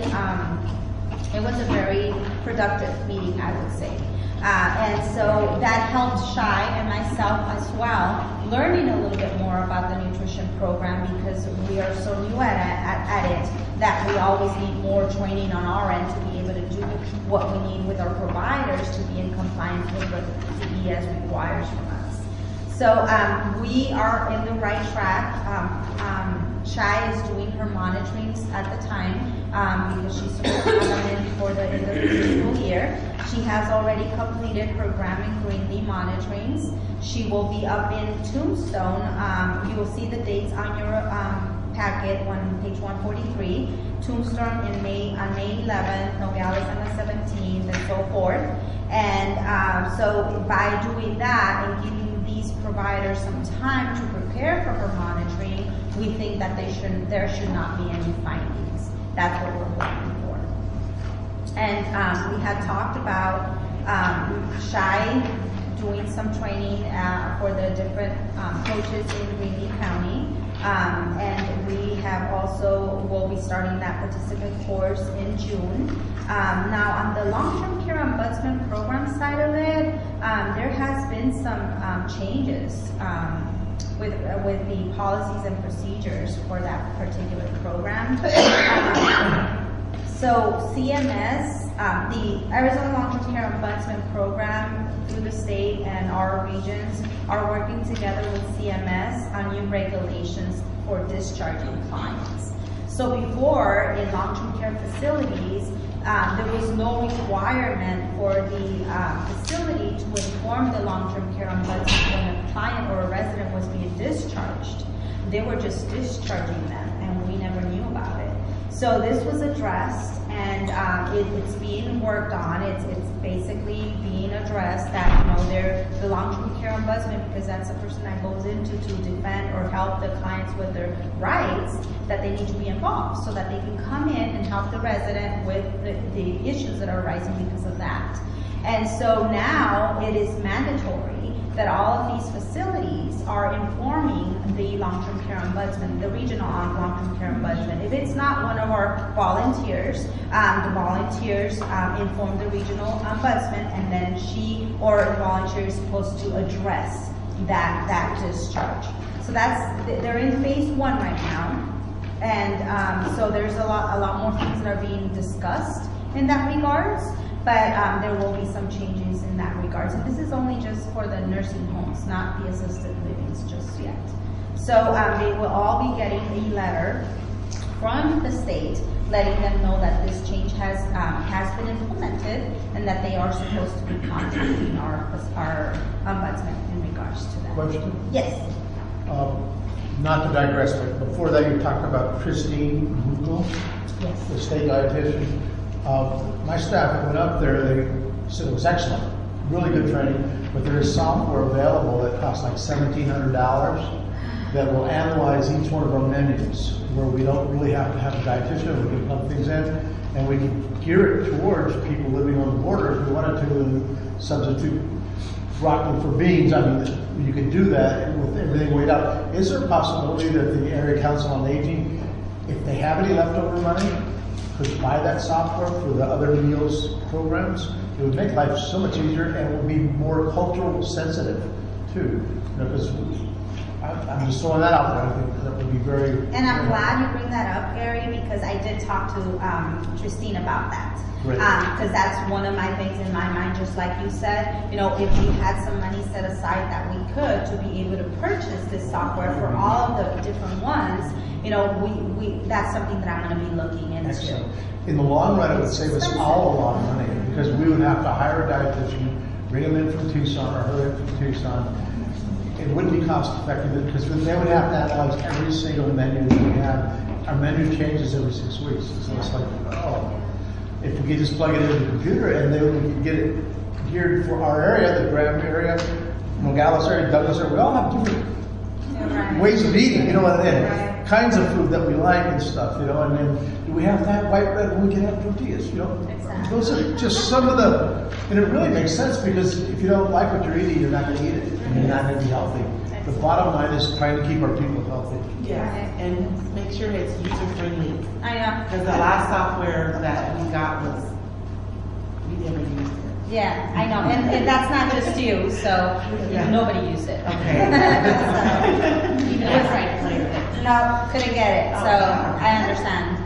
productive meeting, I would say. And so that helped Shai and myself as well, learning a little bit more about the nutrition program because we are so new at it that we always need more training on our end to be able to do what we need with our providers to be in compliance with what the DES requires from us. So we are in the right track. Shai is doing her monitorings at the time because she's supposed to have them in before the end of the fiscal year. She has already completed her Graham and Greenlee monitorings. She will be up in Tombstone. You will see the dates on your packet on page 143. Tombstone on May 11th, Nogales on the 17th, and so forth. And so by doing that and giving these providers some time to prepare for her monitoring, we think that there should not be any findings. That's what we're hoping for. And we had talked about Shai doing some training for the different coaches in Greenlee County. And we have also, will be starting that participant course in June. Now on the long-term care ombudsman program side of it, there has been some changes with the policies and procedures for that particular program. So CMS The Arizona Long-Term Care Ombudsman Program through the state and our regions are working together with CMS on new regulations for discharging clients. So before, in long-term care facilities, there was no requirement for the facility to inform the long-term care ombudsman when a client or a resident was being discharged. They were just discharging them, and we never knew about it. So this was addressed, and it's being worked on. It's basically being addressed that, the long-term care ombudsman, because that's the person that goes into to defend or help the clients with their rights, that they need to be involved so that they can come in and help the resident with the issues that are arising because of that. And so now it is mandatory that all of these facilities are informing the long-term care ombudsman, the regional long-term care ombudsman. If it's not one of our volunteers, the volunteers inform the regional ombudsman, and then she or the volunteer is supposed to address that discharge. So they're in phase 1 right now, and so there's a lot more things that are being discussed in that regards. But there will be some changes in that regards. And this is only just for the nursing homes, not the assisted livings just yet. So they will all be getting a letter from the state letting them know that this change has been implemented and that they are supposed to be contacting our ombudsman in regards to that. Question? Yes. Not to digress, but before that you talked about Christine Google, Yes. the state dietitian. My staff went up there, they said it was excellent, really good training, but there is software available that costs like $1,700 that will analyze each one of our menus, where we don't really have to have a dietitian, we can plug things in, and we can gear it towards people living on the border if we wanted to substitute broccoli for beans. I mean, you could do that with everything weighed out. Is there a possibility that the Area Council on Aging, if they have any leftover money, could buy that software for the other meals programs? It would make life so much easier, and it would be more cultural sensitive too. Because I'm just throwing that out there. I think that would be very. And I'm glad you bring that up, Gary, because I did talk to Christine about that. Because that's one of my things in my mind, just like you said, if we had some money set aside that we could to be able to purchase this software for all of the different ones, that's something that I'm going to be looking into. Excellent. In the long run, it would save us all a lot of money, because we would have to hire a dietitian, bring them in from Tucson or her in from Tucson. It wouldn't be cost effective, because they would have to analyze every single menu that we have. Our menu changes every 6 weeks. So it's like, if we could just plug it into the computer and then we could get it geared for our area, the Graham area, Nogales area, Douglas area, we all have different ways of eating, and kinds of food that we like and stuff, and then do we have to have white bread when we can have tortillas, Exactly. Those are just some of and it really makes sense, because if you don't like what you're eating, you're not going to eat it, and you're not going to be healthy. The bottom line is trying to keep our people healthy. Yeah, and make sure it's user-friendly. I know. Because the last software that we got we never used it. Yeah, I know, and that's not just you, so nobody used it. Okay. Even I tried to play with it. No, couldn't get it, so I understand.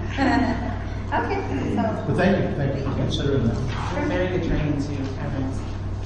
Okay, so. But thank you for considering that. Very good training too, Evans.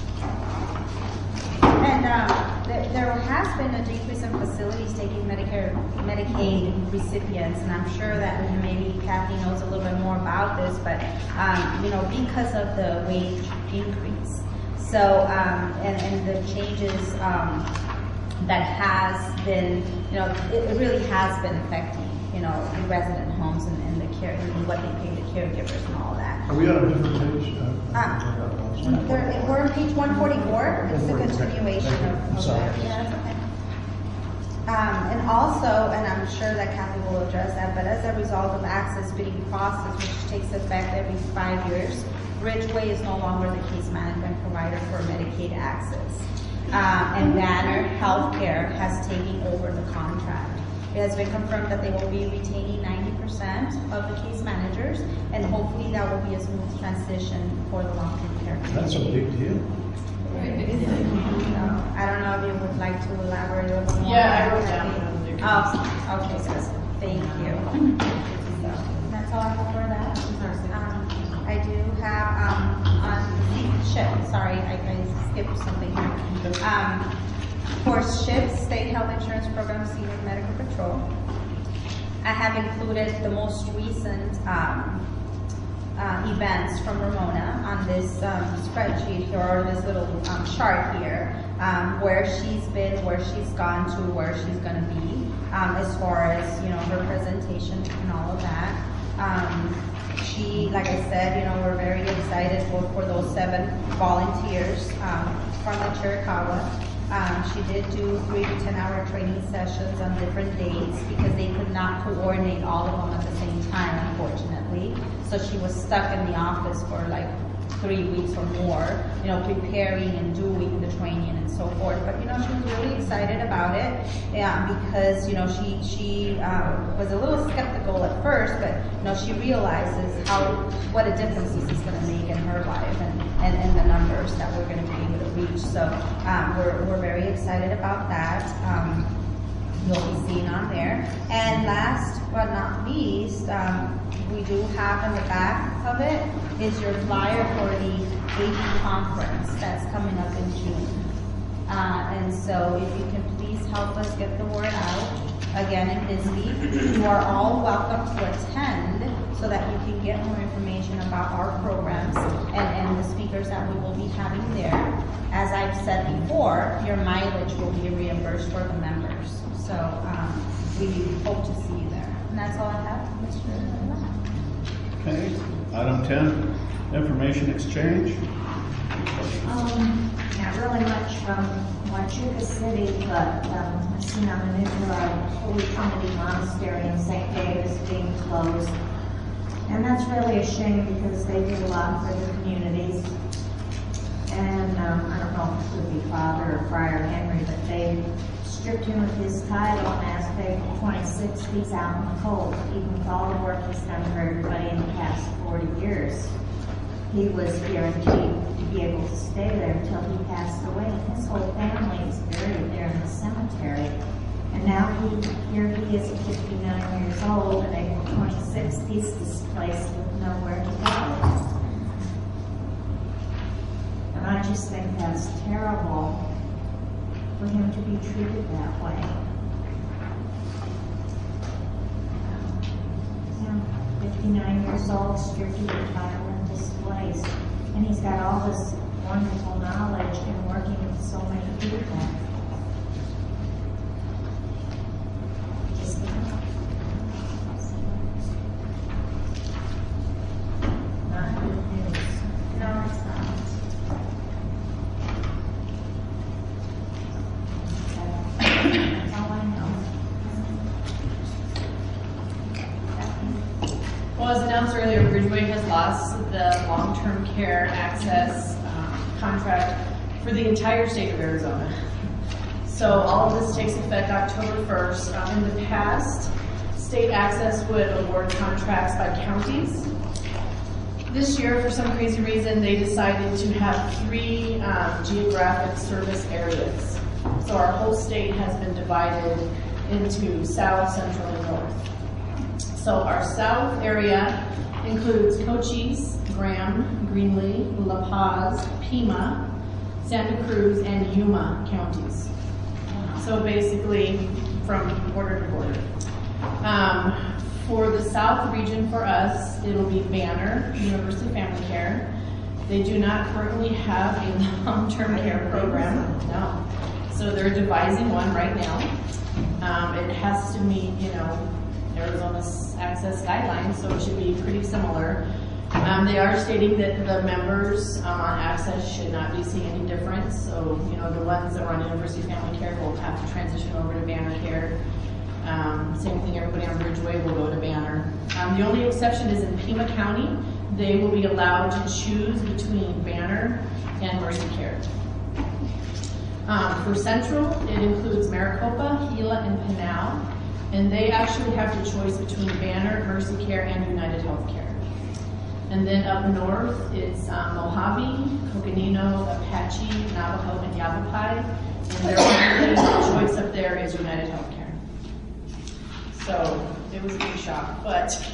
And there has been a decrease in facilities taking Medicaid recipients, and I'm sure that maybe Kathy knows a little bit more about this, but because of the wage increase, so and the changes that has been, it really has been affecting, the resident homes and the care and what they pay the caregivers and all that. Are we on a different page? We're on page 144. It's the continuation of that. Yeah, that's okay. And also, and I'm sure that Kathy will address that, but as a result of access bidding process, which takes effect every 5 years, Ridgeway is no longer the case management provider for Medicaid access. And Banner Healthcare has taken over the contract. It has been confirmed that they will be retaining 90% of the case managers, and hopefully that will be a smooth transition for the long-term care community. That's a big deal. I don't know if you would like to elaborate a little more. Yeah, I wrote down. Oh, okay, sis. Thank you. So, that's all I have for that. I do have sorry, I skipped something here. For SHIP, State Health Insurance Program Senior Medical Patrol, I have included the most recent events from Ramona on this spreadsheet here, or this little chart here, where she's been, where she's gone to, where she's going to be, as far as, you know, her presentation and all of that. She, like I said, you know, we're very excited for those 7 volunteers from the Chiricahua. She did do 3 to 10-hour training sessions on different dates because they could not coordinate all of them at the same time, unfortunately. So she was stuck in the office for like 3 weeks or more, you know, preparing and doing the training and so forth. But, you know, she was really excited about it because, you know, she was a little skeptical at first, but, you know, she realizes what a difference this is going to make in her life and the numbers that we're going to be able to reach. So we're very excited about that. You'll be seeing on there. And last but not least, we do have in the back of it is your flyer for the AP conference that's coming up in June. And so if you can please help us get the word out, again in Bisbee, you are all welcome to attend so that you can get more information about our programs and the speakers that we will be having there. As I've said before, your mileage will be reimbursed for the members. So we hope to see you there. And that's all I have, Mr. Lynn. Okay, item 10, information exchange. Not really much from Huachuca City, but I've seen on the news Holy Trinity Monastery in St. Davis being closed. And that's really a shame because they did a lot for the communities. And I don't know if it would be Father or Friar Henry, but they stripped him of his title and asked April 26th, he's out in the cold, even with all the work he's done for everybody in the past 40 years. He was guaranteed to be able to stay there until he passed away. His whole family is buried there in the cemetery. And now here he is at 59 years old, and April 26th, he's displaced with nowhere to go. And I just think that's terrible for him to be treated that way. Yeah, 59 years old, stripped of the title and displaced. And he's got all this wonderful knowledge and working with so many people. Just not good news. No, it's not. That's all I know. Well, as announced earlier, Bridgeway has lost the long-term care access contract for the entire state of Arizona. So all of this takes effect October 1st. In the past, state access would award contracts by counties. This year, for some crazy reason, they decided to have 3 geographic service areas. So our whole state has been divided into South, Central, and North. So our South area includes Cochise, Graham, Greenlee, La Paz, Pima, Santa Cruz, and Yuma counties. So basically from border to border. For the South region for us, it'll be Banner, University Family Care. They do not currently have a long-term care program, no. So they're devising one right now. It has to meet, you know, Arizona's access guidelines, so it should be pretty similar. They are stating that the members on access should not be seeing any difference. So, you know, the ones that are on University Family Care will have to transition over to Banner Care. Same thing, everybody on Bridgeway will go to Banner. The only exception is in Pima County. They will be allowed to choose between Banner and Mercy Care. For Central, it includes Maricopa, Gila, and Pinal. And they actually have the choice between Banner, Mercy Care, and United Healthcare. And then up north, it's Mojave, Coconino, Apache, Navajo, and Yavapai. And their only choice up there is United Healthcare. So it was a big shock, but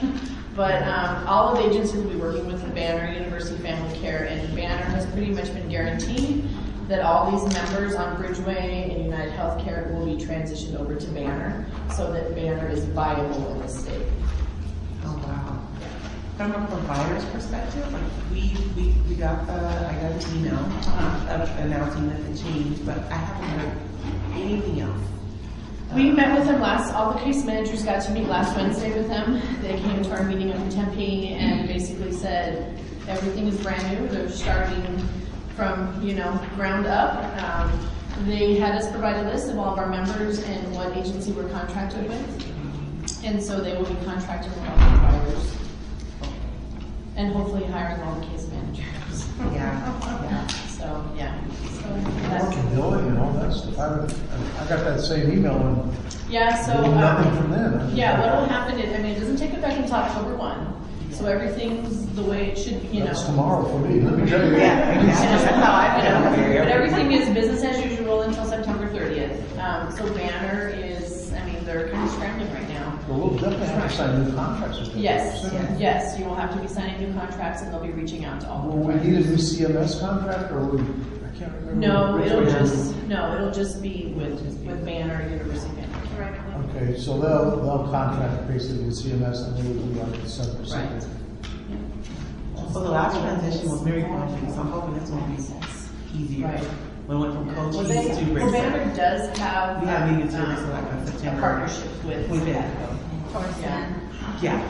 But all of the agencies will be working with the Banner University Family Care, and Banner has pretty much been guaranteed that all these members on Bridgeway and United Healthcare will be transitioned over to Banner, so that Banner is viable in the state. Oh, wow. From a provider's perspective, like I got an email announcing that the change, but I haven't heard anything else. We met with them all the case managers got to meet last Wednesday with them. They came to our meeting up in Tempe and basically said everything is brand new. They're starting from, ground up. They had us provide a list of all of our members and what agency we're contracted with. And so they will be contracted with all the providers. And hopefully hiring all the case managers. Yeah. So, yeah. Workability and all that stuff. I got that same email and nothing from them. What will happen is, it doesn't take effect until October 1. So everything's the way it should, That's tomorrow for me. Let me tell you. That's how I know. But everything is business as usual until September 30th. So Banner is, they're kind of scrambling right now. Well, we'll definitely have to sign new contracts with them. Yes, you will have to be signing new contracts, and they'll be reaching out to all the Will we need a new CMS contract, or I can't remember. No, it'll just be with Banner University Family Care. Okay, so they'll contract basically with CMS, and they will do like the 7%. Right. So the last transition was very confusing, so I'm hoping this one will be easier. Right. When it went from coaches to Well, Banner does have we have meetings in September. a partnership with it. Yeah.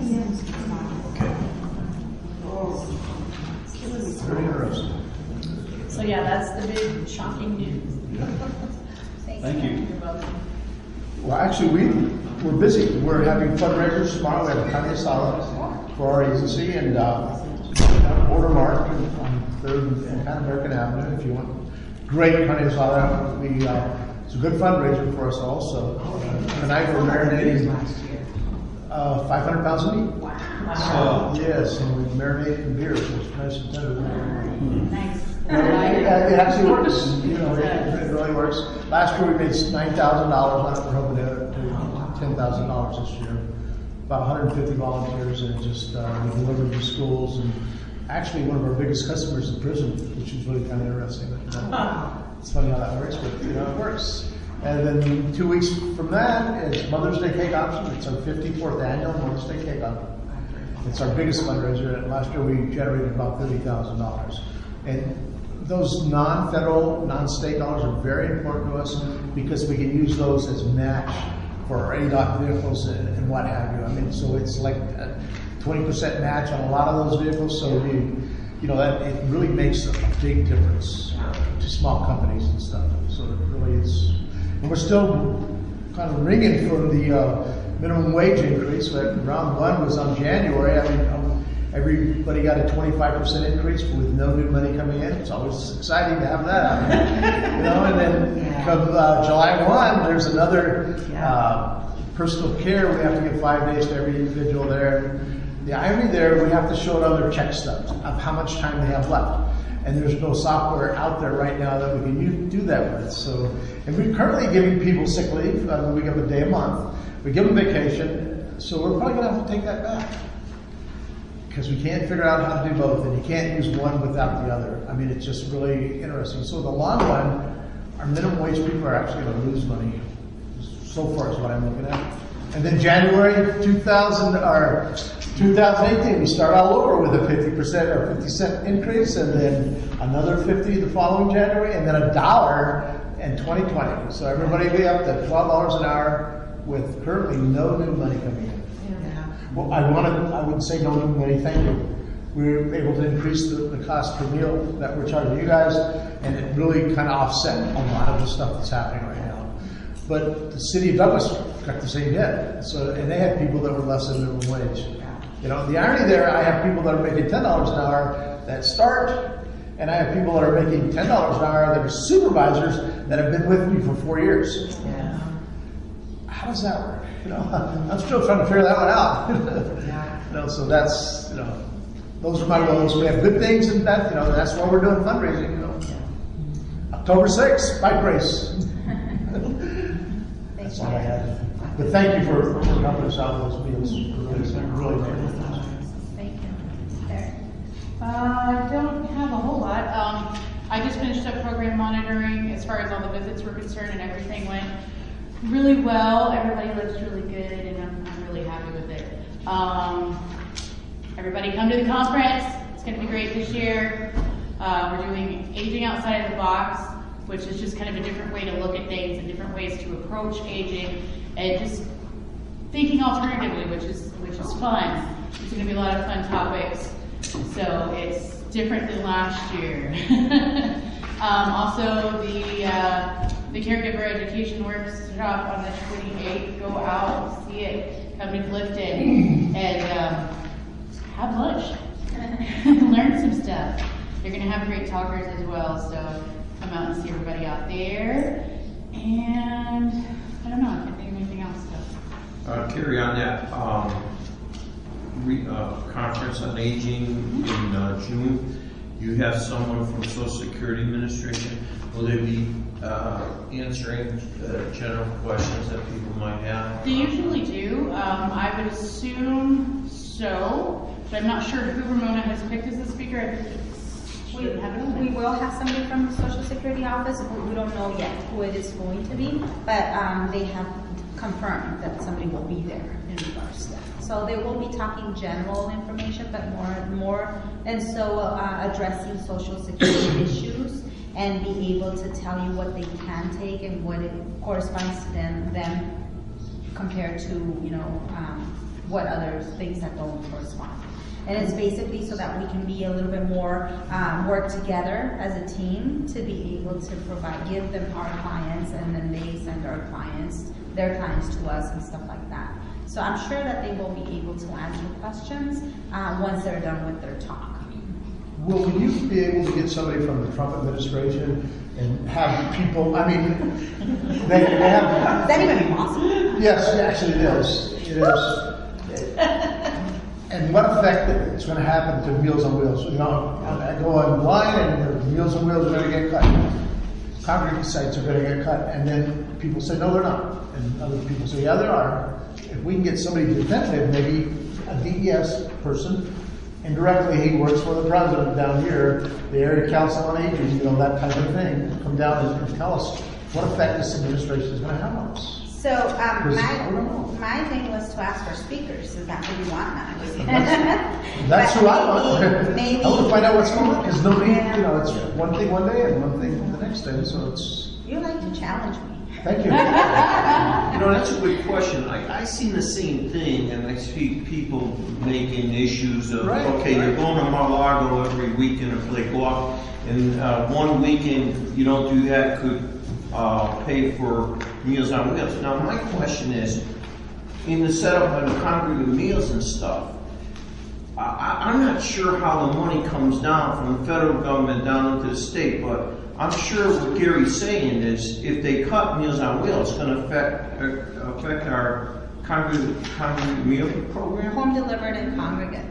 Very interesting. So that's the big shocking news. Thank you. You're welcome. Well, actually, we're busy. We're having fundraisers tomorrow. We have a Carne Asada for our agency, and Border Market on 3rd and Pan American Avenue. If you want great Carne Asada, it's a good fundraiser for us also. Tonight we're marinating 500 pounds of meat. Wow. So, yes, and we marinate in beer, so it's nice and tender. Nice. It actually works. It really works. Last year we made $9,000 on it. We're hoping to do $10,000 this year. About 150 volunteers, and just we deliver to schools. And actually, one of our biggest customers is the prison, which is really kind of interesting. It's funny how that works, but it works. And then 2 weeks from that is Mother's Day Cake Auction. It's our 54th annual Mother's Day Cake Auction. It's our biggest fundraiser, and last year we generated about $30,000. And those non-federal, non-state dollars are very important to us because we can use those as match for our ADOT vehicles and what have you. So it's like a 20% match on a lot of those vehicles. So that it really makes a big difference to small companies and stuff. So it really is. And we're still kind of ringing for the minimum wage increase. But round one was on January. Everybody got a 25% increase with no new money coming in. It's always exciting to have that. And then come July 1, there's another personal care. We have to give 5 days to every individual there. The irony there, we have to show it on their check stubs of how much time they have left. And there's no software out there right now that we can do that with. So, and we're currently giving people sick leave. We give them a day a month. We give them vacation. So we're probably going to have to take that back. Because we can't figure out how to do both, and you can't use one without the other. It's just really interesting. So in the long run, our minimum wage people are actually going to lose money. So far is what I'm looking at. And then January 2018, we start all over with a 50% or 50-cent increase, and then another 50 the following January, and then $1 in 2020. So everybody will be up to $12 an hour with currently no new money coming in. Well, I would say no new money, thank you. We were able to increase the cost per meal that we're charging you guys, and it really kind of offset a lot of the stuff that's happening right now. But the city of Douglas got the same hit. And they had people that were less than minimum wage. The irony there, I have people that are making $10 an hour that start, and I have people that are making $10 an hour that are supervisors that have been with me for 4 years. Yeah. How does that work? I'm still trying to figure that one out. So that's, those are my roles. We have good things and that, that's why we're doing fundraising, October 6th, bike race. That's all I had. But thank you for helping us out with those meals. Really, really as all the visits were concerned, and everything went really well. Everybody looks really good, and I'm really happy with it. Everybody come to the conference. It's going to be great this year. We're doing Aging Outside of the Box, which is just kind of a different way to look at things and different ways to approach aging, and just thinking alternatively, which is fun. It's going to be a lot of fun topics. So it's different than last year. Also, the Caregiver Education Workshop on the 28th. Go out, see it, come to Clifton, and have lunch. Learn some stuff. They're going to have great talkers as well, so come out and see everybody out there. And I don't know, I can't think of anything else. So. Carry on that conference on aging in June. You have someone from Social Security Administration. Will they be answering general questions that people might have? They usually do. I would assume so, but I'm not sure who Ramona has picked as a speaker. We will have somebody from the Social Security office. We don't know yet who it is going to be, but they have confirmed that somebody will be there in regards to that. So they will be talking general information, but more, and so addressing Social Security issues and be able to tell you what they can take and what it corresponds to them compared to what other things that don't correspond. And it's basically so that we can be a little bit more work together as a team to be able to give them our clients, and then they send their clients to us and stuff like that. So I'm sure that they will be able to answer questions once they're done with their talk. Will you be able to get somebody from the Trump administration and have people, I mean, they have... Is that even possible? Yes, actually it is. It is. And what effect it's going to happen to Meals on Wheels? I go online and the Meals on Wheels are going to get cut. Congregate sites are going to get cut. And then people say, no, they're not. And other people say, yeah, there are. If we can get somebody definitive, maybe a DES person, indirectly he works for the president down here, the area council on aging, that type of thing, come down and tell us what effect this administration is going to have on us. So my thing was to ask for speakers. Is that what you want now? That's who I want. Maybe. I want to find out what's going on, because nobody, it's one thing one day and one thing the next day, so it's... You like to challenge me. Thank you. That's a good question. I see the same thing, and I see people making issues of, you're going to Mar-a-Lago every weekend to play golf, and one weekend you don't do that could pay for Meals on Wheels. Now, my question is, in the setup of congregate meals and stuff, I'm not sure how the money comes down from the federal government down into the state, but I'm sure what Gary's saying is if they cut Meals on Wheels, it's going to affect our congregate meal program. Home delivered and congregate.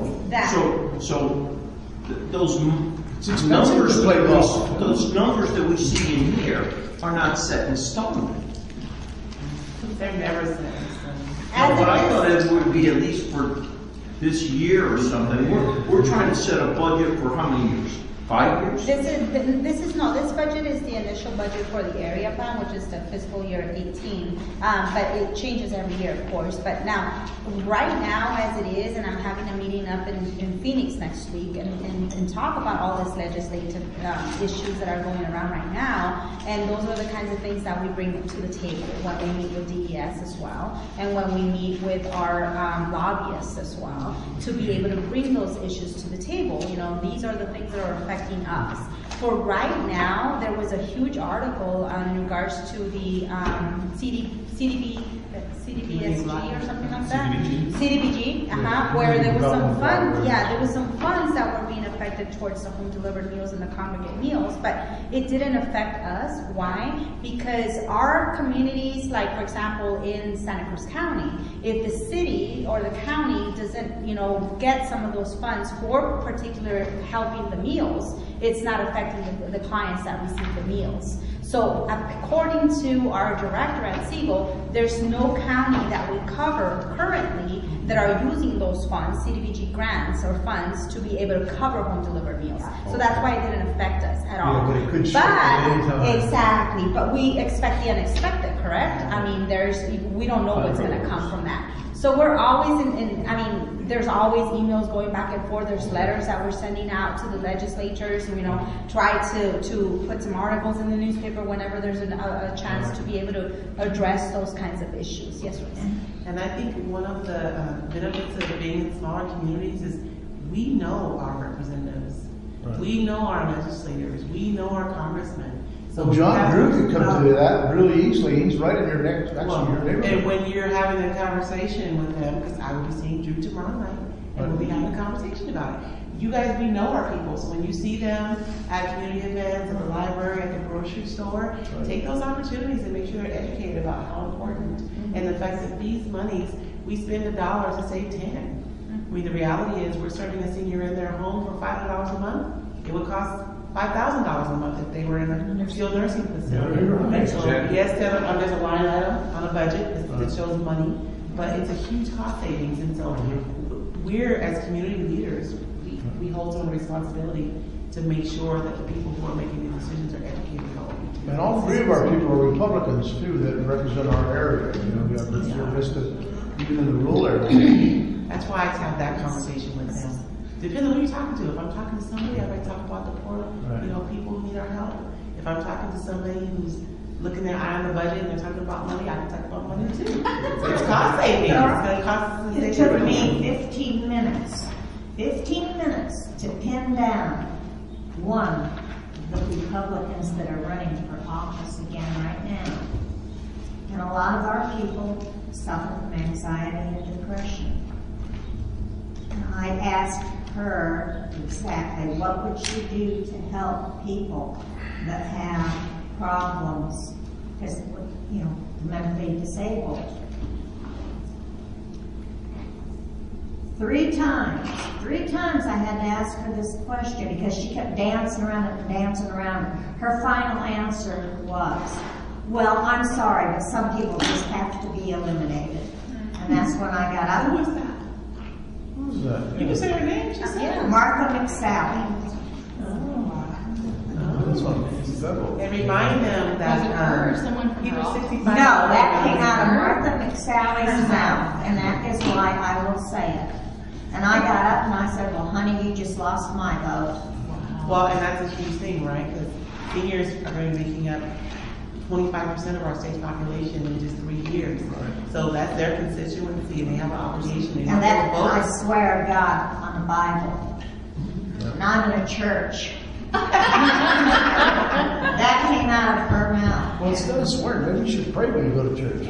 So those numbers that we see in here are not set in stone. They're never set in stone. What I thought it would be at least for this year or something. We're trying to set a budget for how many years? 5 years? This budget is the initial budget for the area plan, which is the fiscal year 18. But it changes every year, of course. But now, right now, as it is, and I'm having a meeting up in Phoenix next week and talk about all this legislative issues that are going around right now. And those are the kinds of things that we bring to the table when we meet with DES as well, and when we meet with our lobbyists as well, to be able to bring those issues to the table. These are the things that are affecting us. For right now, there was a huge article in regards to the CDBSG or something like that. CDBG, where there was some funds. Yeah, there was some funds that were being affected towards the home delivered meals and the congregate meals, but it didn't affect us. Why? Because our communities, like for example in Santa Cruz County, if the city or the county doesn't, get some of those funds for particular helping the meals, it's not affecting the clients that receive the meals. So according to our director at Siegel, there's no county that we cover currently that are using those funds, CDBG grants or funds, to be able to cover home delivered meals. So that's why it didn't affect us at all. Yeah, but it could shift at any time. Exactly, but we expect the unexpected, correct? I mean, we don't know what's gonna come from that. So we're always there's always emails going back and forth, there's letters that we're sending out to the legislatures, try to put some articles in the newspaper whenever there's a chance to be able to address those kinds of issues. Yes, Ruth? And I think one of the benefits of being in smaller communities is we know our representatives. Right. We know our legislators. We know our congressmen. So Well, John Drew could come to that really easily. He's right in your next, actually, your neighborhood. and when you're having a conversation with them, because I will be seeing Drew tomorrow night, and we'll be having a conversation about it. You guys, we know our people, so when you see them at community events, at the library, at the grocery store, take those opportunities and make sure they're educated about how important and the fact that these monies, we spend $1 to save 10. I mean, the reality is we're serving a senior in their home for $500 a month. It would cost $5,000 a month if they were in a skilled nursing facility. And so, yes, there's a line item on a budget that shows money, but it's a huge cost savings. And so we're, as community leaders, we hold some responsibility to make sure that the people who are making the decisions are educated about what we do. And all three of our people are Republicans too that represent our area. We have Vista, even in the rural area. That's why I have that conversation with them. Depending on who you're talking to. If I'm talking to somebody, I might talk about the poor, people who need our help. If I'm talking to somebody who's looking their eye on the budget and they're talking about money, I can talk about money too. It's cost savings. It took me 15 minutes. 15 minutes to pin down one of the Republicans that are running for office again right now. And a lot of our people suffer from anxiety and depression. And I asked her exactly what would she do to help people that have problems because, mentally disabled. 3 times I had to ask her this question because she kept dancing around it and dancing around it. Her final answer was, well, I'm sorry, but some people just have to be eliminated. And that's when I got up. Who was that? Who's that? You can say her name. She said Martha McSally. And remind them that people 65. No, that came out of Martha McSally's mouth, and that is why I will say it. And I got up and I said, well, honey, you just lost my vote. Well, and that's a huge thing, right? Because seniors are going to be making up 25% of our state's population in just 3 years. Right. So that's their constituency, and they have an obligation. And that, I swear to God, on the Bible. And I'm in a church. That came out of her mouth. Well, instead of swearing, maybe you should pray when you go to church.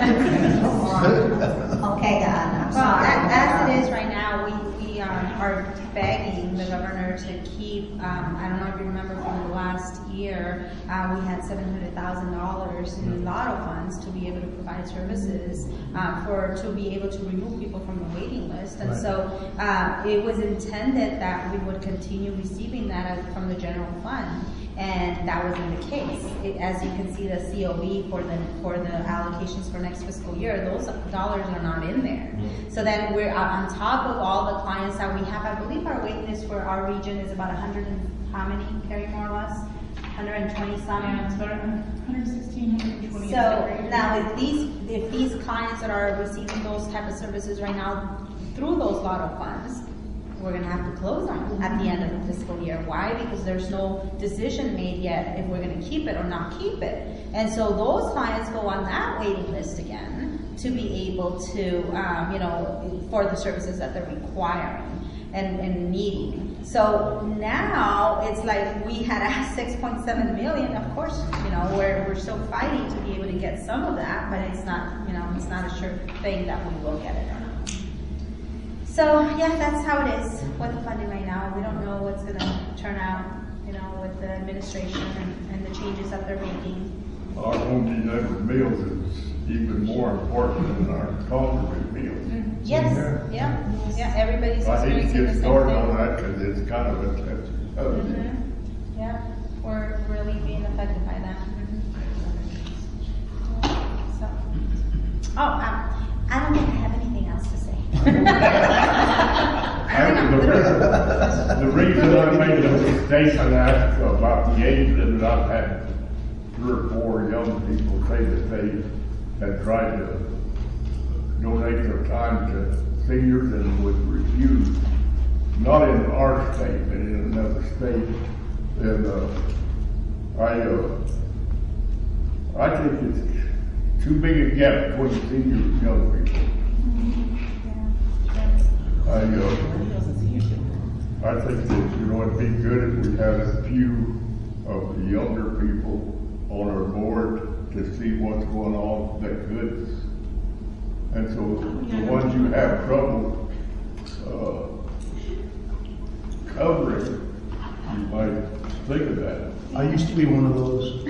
Okay, God, I'm sorry. As it is right now, we are begging the governor to keep, I don't know if you remember from the last year, we had $700,000 in lotto funds to be able to provide services, to be able to remove people from the waiting list. And so it was intended that we would continue receiving that from the general fund. And that wasn't the case. As you can see, the COB for the allocations for next fiscal year, those dollars are not in there. So then we're on top of all the clients that we have. I believe our wait list for our region is about 100 and how many, Carrie, more or less? 120 some. Yeah, it's about 116, 120. So now if these clients that are receiving those type of services right now through those lotto funds, we're going to have to close them at the end of the fiscal year. Why? Because there's no decision made yet if we're going to keep it or not keep it. And so those clients go on that waiting list again to be able to, for the services that they're requiring and needing. So now it's like we had asked 6.7 million. Of course, we're still fighting to be able to get some of that, but it's not, it's not a sure thing that we will get it or not. So yeah, that's how it is with the funding right now. We don't know what's going to turn out, with the administration and the changes that they're making. Our home delivered meals is even more important than our cost-of meals. Yes, yeah. Everybody's I hate to experiencing the get same started thing. on that because it's kind of a Yeah, we're really being affected by that. So, I don't think I have anything else to say. The reason I made the statement asked about the age limit, I've had 3 or 4 young people say that they had tried to donate their time to seniors and was refused. Not in our state, but in another state. And I think it's too big a gap between seniors and young people. I think that, it'd be good if we had a few of the younger people on our board to see what's going on that could. And so the ones you have trouble covering, you might think of that. I used to be one of those.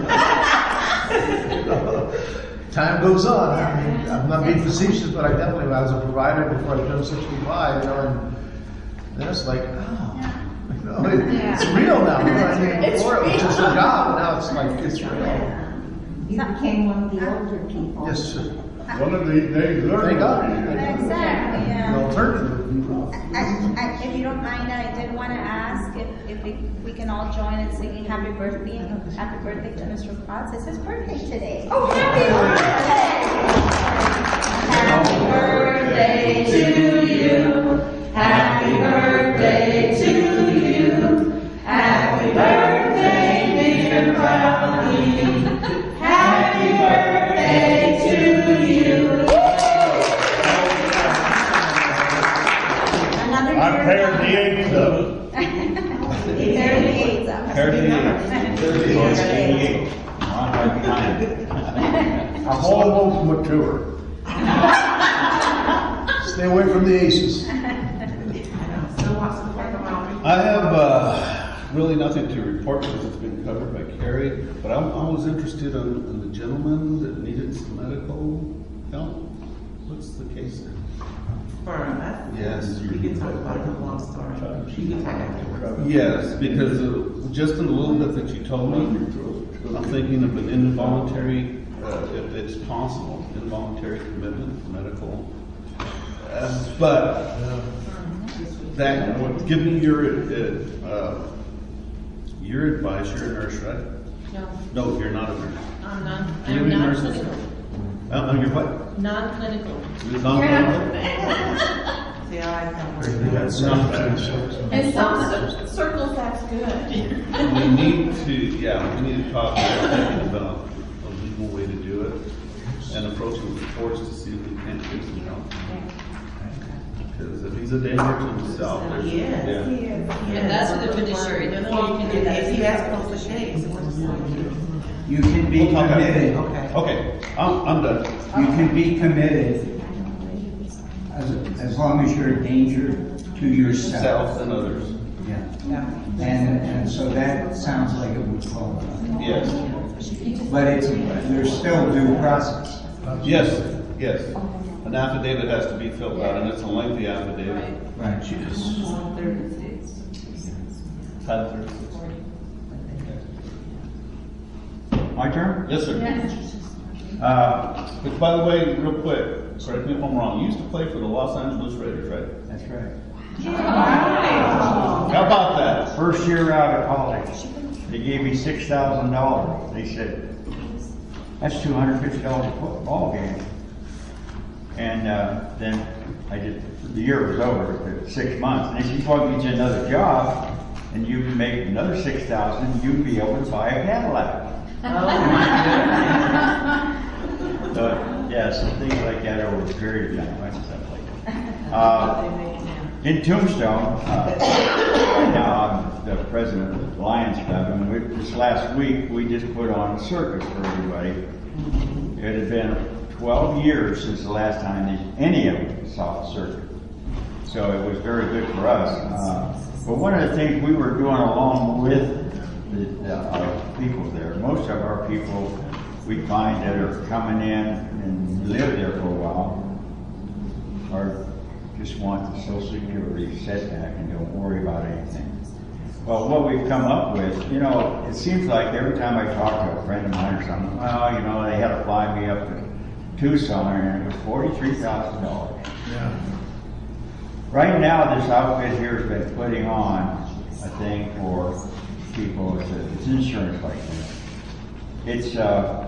Time goes on. I mean, I'm not being facetious, but I definitely, I was a provider before I turned 65, and then it's like, it's real now. I mean, before it was just a job, and now it's like, it's real. You became one of the older people. Yes, sir. One of these days, Thank God. Exactly, yeah. The alternative would be rough. If you don't mind, I did want to ask if we can all join in singing happy birthday to Mr. Potts. It's his birthday today. Oh, happy birthday! Happy birthday to you. Happy birthday to you. Happy birthday, dear Bobby. Happy birthday to you. I paired the 8s up. Paired the 8s up. Paired the 88. I'm right behind it. I'm almost mature. Stay away from the aces. I have really nothing to report because it's been covered by Carrie, but I was interested in the gentleman that needed some medical help. What's the case there? For us? Yes. We can talk about it in a long story. She can talk afterwards. Yes, because just in a little bit that you told me, I'm thinking of an involuntary, if it's possible, involuntary commitment for medical. But that, give me your advice. You're a nurse, right? No, No, you're not a nurse. I'm not. Do you I'm have any not nurses? clinical. You're what? Non-clinical. You're non-clinical? See, I like that word. That's not bad. In some circles, that's good. We need to talk about a legal way to do it and approach it with the courts to see if we can't get some help. Because if he's a danger to himself, there's, And that's what the fiduciary, the only way you can do that If is you ask close to shades, You can be We'll talk about it. committed. Okay, I'm done. You can be committed as long as you're a danger to yourself. Self and others. Yeah. And so that sounds like it would qualify. Yes. But there's still due process. Yes, yes. An affidavit has to be filled out, and it's a lengthy affidavit. Right. Title 36. My turn? Yes, sir. Which, by the way, real quick, correct me if I'm wrong, you used to play for the Los Angeles Raiders, right? That's right. How about that? First year out of college, they gave me $6,000. They said, that's $250 a football game. And then the year was over, 6 months. And they said, well, get you another job, and you can make another $6,000, you'll be able to buy a Cadillac. So, yeah, some things like that over a period of time, right? Stuff like that. In Tombstone, now I'm the president of the Lions Club, and this last week we just put on a circus for everybody. It had been 12 years since the last time any of them saw a circus. So it was very good for us. But one of the things we were doing along with our people there, most of our people we find that are coming in and live there for a while or just want the Social Security setback and don't worry about anything. Well, what we've come up with, it seems like every time I talk to a friend of mine or something, well, they had to fly me up to Tucson and it was $43,000. Yeah. Right now, this outfit here has been putting on a thing for people, it's insurance like this. It's the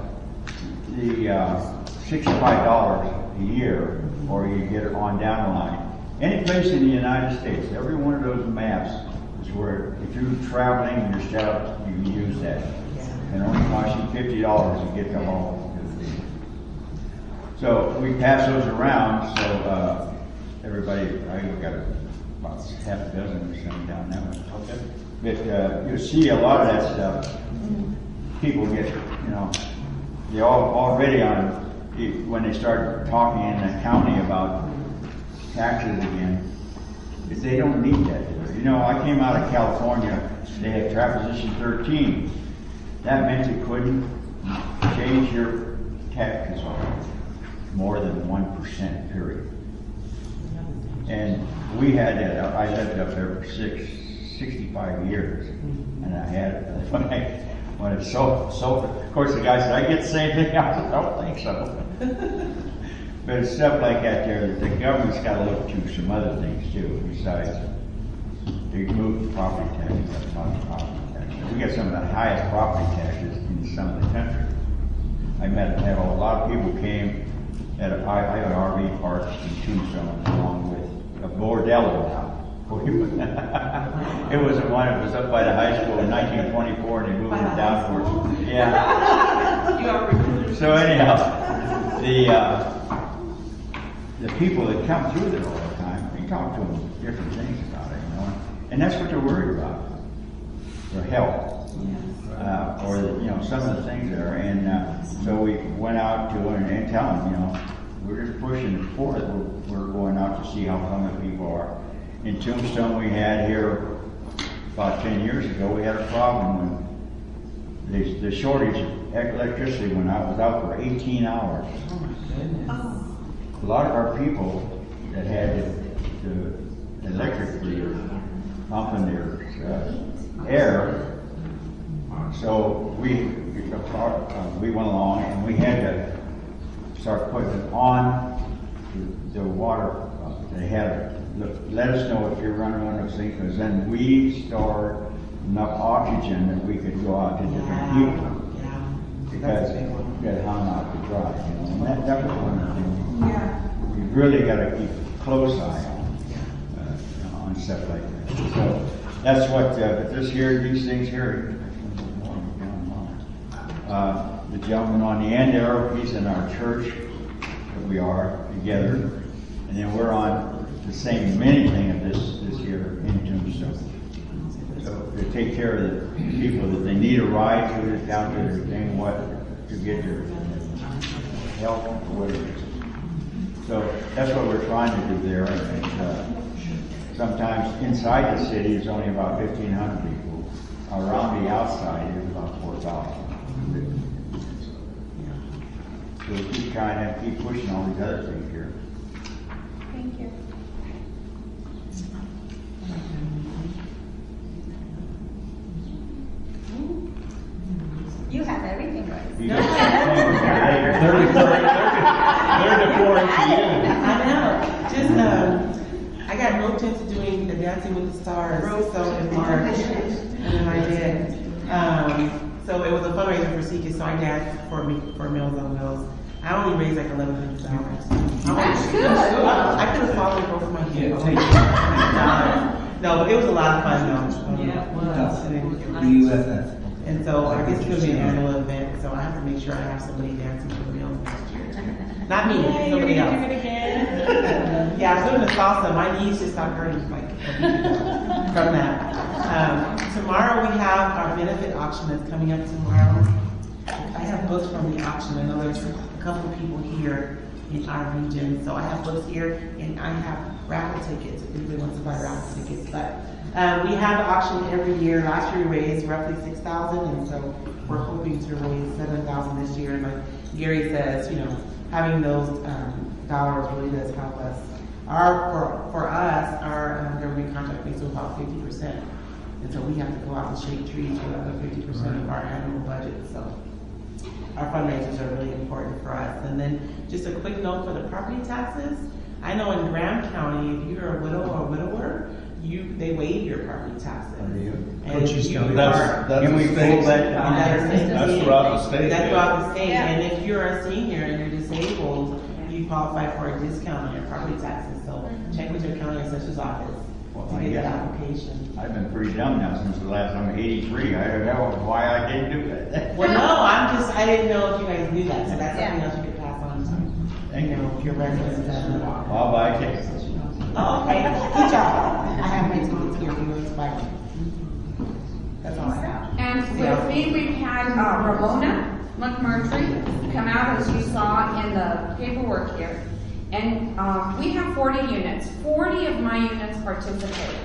$65 a year, or you get it on down the line. Any place in the United States, every one of those maps is where, if you're traveling and you're out, you can use that. And it only costs you $50 to get to home. So we pass those around, so everybody, I got about half a dozen or something down that way. Okay. But you see a lot of that stuff. People get, they're already on, when they start talking in the county about taxes again, they don't need that. I came out of California, they had Proposition 13. That meant you couldn't change your taxes more than 1%, period. And we had that. I lived up there for 65 years, and I had it when it's so. Of course, the guy said, "I get the same thing." I said, "I don't think so." But it's stuff like that there. The government's got to look to some other things too, besides they move the property taxes. That's not the property taxes. We got some of the highest property taxes in some of the country. I met a lot of people came. I have an RV park in Tombstone along with a Bordello now. It was one that was up by the high school in 1924 and they moved it downwards. Yeah. So anyhow, the people that come through there all the time, we talk to them different things about it, and that's what they're worried about. Their health. Or some of the things there, and so we went out to and tell them, we're just pushing it forward. We're going out to see how come the people are. In Tombstone, we had here about 10 years ago, we had a problem when the shortage of electricity went out. It was out for 18 hours. Oh my goodness! A lot of our people that had the electric meter pumping their air. So we went along and we had to start putting it on the water. They had to let us know if you're running one of those things, because then we stored enough oxygen that we could go out to different people. Because it hung out to dry. And that was one of the things. You really got to keep a close eye on stuff like that. So that's what these things here. The gentleman on the end there, he's in our church that we are together, and then we're on the same mini thing of this year in Tombstone. So to take care of the people that they need a ride to down to their thing, to get their help or whatever. So that's what we're trying to do there. And sometimes inside the city is only about 1,500 people. Around the outside is about 4,000. So we keep trying to keep pushing all these other things here. Thank you. You have everything right. You No. got They're the four at the end. I know. Just I got roped into doing the Dancing with the Stars so in March, and then I did. So it was a fundraiser for Seekers, so I danced for Meals on Wheels. I only raised like $1,100. That's good. I could have swallowed both of my kids. No, but it was a lot of fun though. Yeah, it was. UFF. And so I guess it's going to be an annual event, so I have to make sure I have somebody dancing for Meals next year. Not me, somebody else. Yeah, I was doing the salsa. My knees just stopped hurting from that. Tomorrow we have our benefit auction that's coming up tomorrow. I have books from the auction. I know there's a couple people here in our region, so I have books here, and I have raffle tickets if anybody wants to buy raffle tickets. But we have an auction every year. Last year we raised roughly $6,000, and so we're hoping to raise $7,000 this year. And like Gary says, having those dollars really does help us. For us, our government contract makes about 50%. And so we have to go out and shake trees for another 50% of our annual budget. So our fundraisers are really important for us. And then just a quick note for the property taxes. I know in Graham County, if you're a widow or a widower, they waive your property taxes. And Cochise you County. are- Can we pull that down? That's throughout the state. That's yeah. throughout the state, and if you're a senior and you're disabled, you qualify for a discount on your property taxes, so check with your county assessor's office to get that application. I've been pretty dumb now since the last time, 83. I don't know why I didn't do that. Well, no, I didn't know if you guys knew that, so that's something else you could pass on to, you know, your residents that are. I'll buy tickets. Oh, okay, good job. I have my tickets here, you will expire. That's all I have. And with me, we've had Ramona McMurtry come out, as you saw in the paperwork here. And we have 40 units. 40 of my units participate.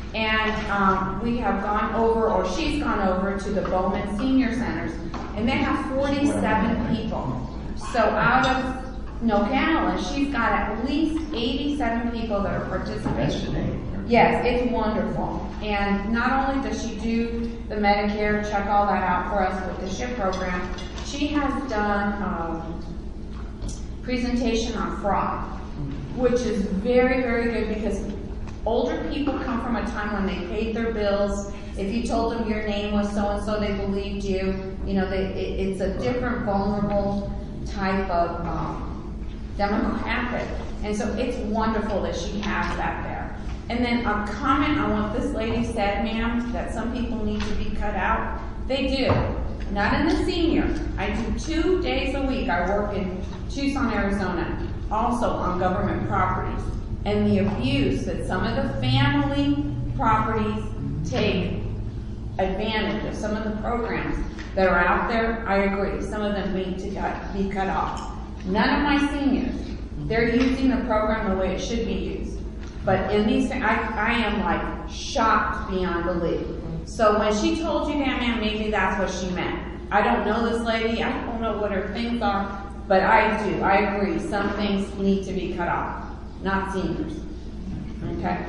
And we have gone over, or she's gone over to the Bowman Senior Centers, and they have 47 people. So out of Nogales, she's got at least 87 people that are participating. Yes, it's wonderful. And not only does she do the Medicare, check all that out for us with the SHIP program, she has done presentation on fraud, which is very, very good because older people come from a time when they paid their bills. If you told them your name was so-and-so, they believed you. You know, it's a different vulnerable type of demographic. And so it's wonderful that she has that there. And then a comment on what this lady said, ma'am, that some people need to be cut out. They do. Not in the senior. I do 2 days a week. I work in Tucson, Arizona, also on government properties. And the abuse that some of the family properties take advantage of, some of the programs that are out there, I agree. Some of them need to be cut off. None of my seniors, they're using the program the way it should be used. But in these, I am like shocked beyond belief. So when she told you that, ma'am, maybe that's what she meant. I don't know this lady. I don't know what her things are, but I do. I agree. Some things need to be cut off, not seniors. Okay.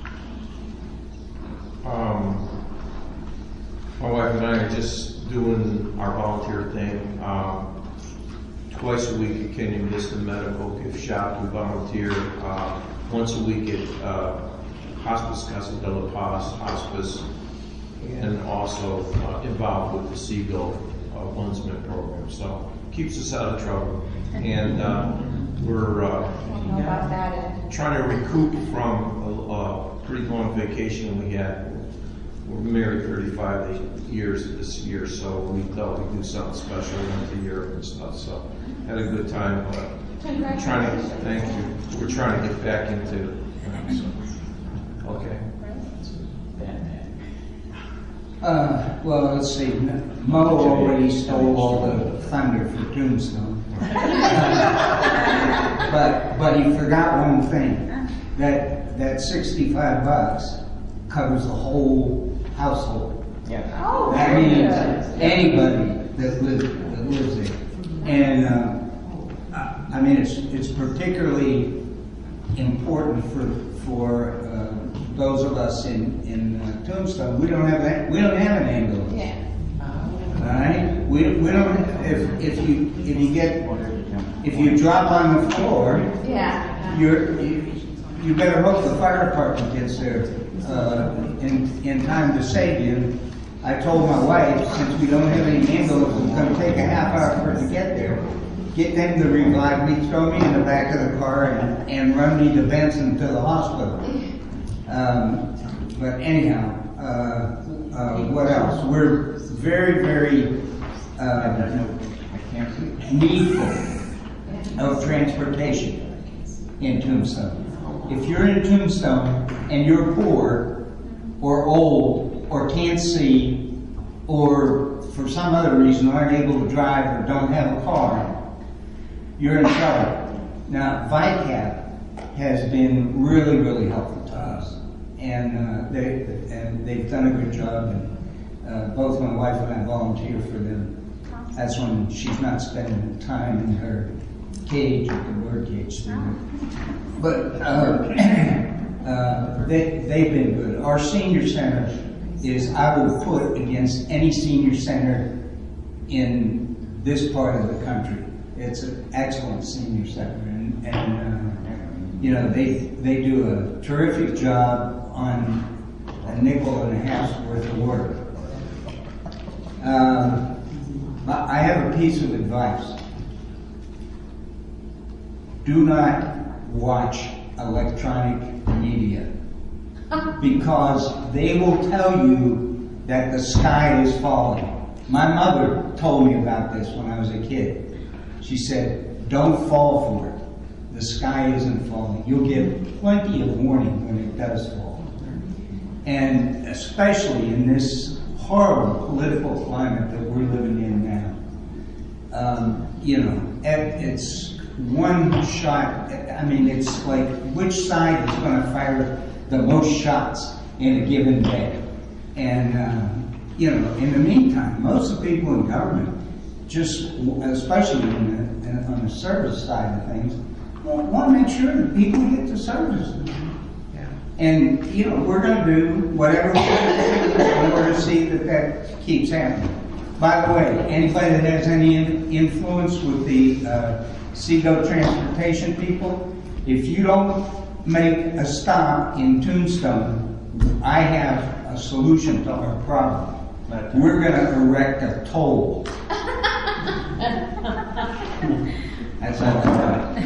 My wife and I are just doing our volunteer thing. Twice a week at Kenyon Vista Medical Gift Shop, we volunteer. Once a week at Hospice Casa de la Paz Hospice, and also involved with the Seagull One-Smith program. So keeps us out of trouble. And we're trying to recoup from a pretty long vacation we had. We're married 35 years this year, so we thought we'd do something special. We went to Europe and stuff, so had a good time. But thank you. We're trying to get back into it. Okay. Well, let's see. Mo already stole all the thunder for Tombstone. But he forgot one thing. That $65 covers the whole household. Yeah. Oh, That means anybody that lives there. And I mean, it's particularly important for those of us in Tombstone. We don't have an ambulance. Yeah. All right. We don't. If you drop on the floor, Yeah. you better hope the fire department gets there in time to save you. I told my wife, since we don't have any ambulance, it's going to take a half hour for it to get there. Get them to revive me, throw me in the back of the car, and run me to Benson to the hospital. But anyhow, what else? We're very, very needful of transportation in Tombstone. If you're in Tombstone and you're poor or old or can't see or for some other reason aren't able to drive or don't have a car, you're in trouble. Now, VICAP has been really, really helpful to us, and they've done a good job. And both my wife and I volunteer for them. That's when she's not spending time in her cage at the birdcage. But they've been good. Our senior center is, I would put against any senior center in this part of the country. It's an excellent senior center, and they do a terrific job on a $1.50 worth of work. I have a piece of advice. Do not watch electronic media, because they will tell you that the sky is falling. My mother told me about this when I was a kid. She said, don't fall for it. The sky isn't falling. You'll get plenty of warning when it does fall. And especially in this horrible political climate that we're living in now. It's one shot. I mean, it's like, which side is going to fire the most shots in a given day? And, in the meantime, most of the people in government, just, especially on the service side of things, want to make sure that people get the services. Yeah. And, we're going to do whatever we can do in order to see that keeps happening. By the way, anybody that has any influence with the Seago transportation people, if you don't make a stop in Tombstone, I have a solution to our problem. We're going to erect a toll. That's all I got.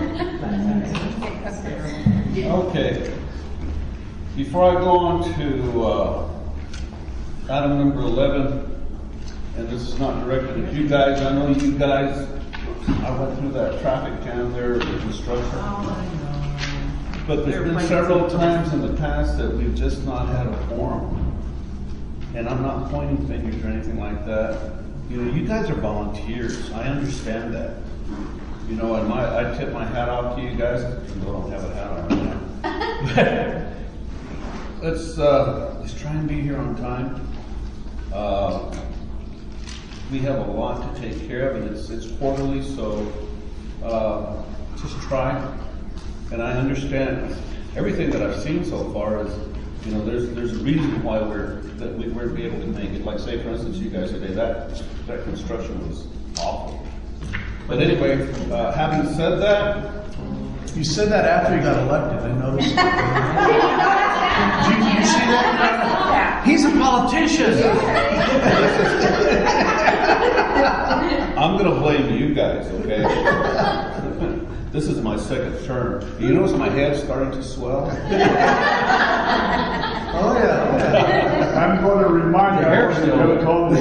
Okay. Before I go on to item number 11, and this is not directed at you guys. I know you guys, I went through that traffic jam there at the construction. But there's been several times in the past that we've just not had a forum. And I'm not pointing fingers or anything like that. You guys are volunteers. I understand that. And I tip my hat off to you guys. I don't have a hat on right now. Let's try and be here on time. We have a lot to take care of, and it's quarterly, so just try. And I understand everything that I've seen so far is, there's a reason why we weren't able to make it. Like, say, for instance, you guys today, that construction was awful. But anyway, having said that, you said that after you got elected. I noticed. Did you see that? He's a politician. I'm going to blame you guys, okay? This is my second term. You notice my head's starting to swell? Oh yeah. I'm going to remind you. The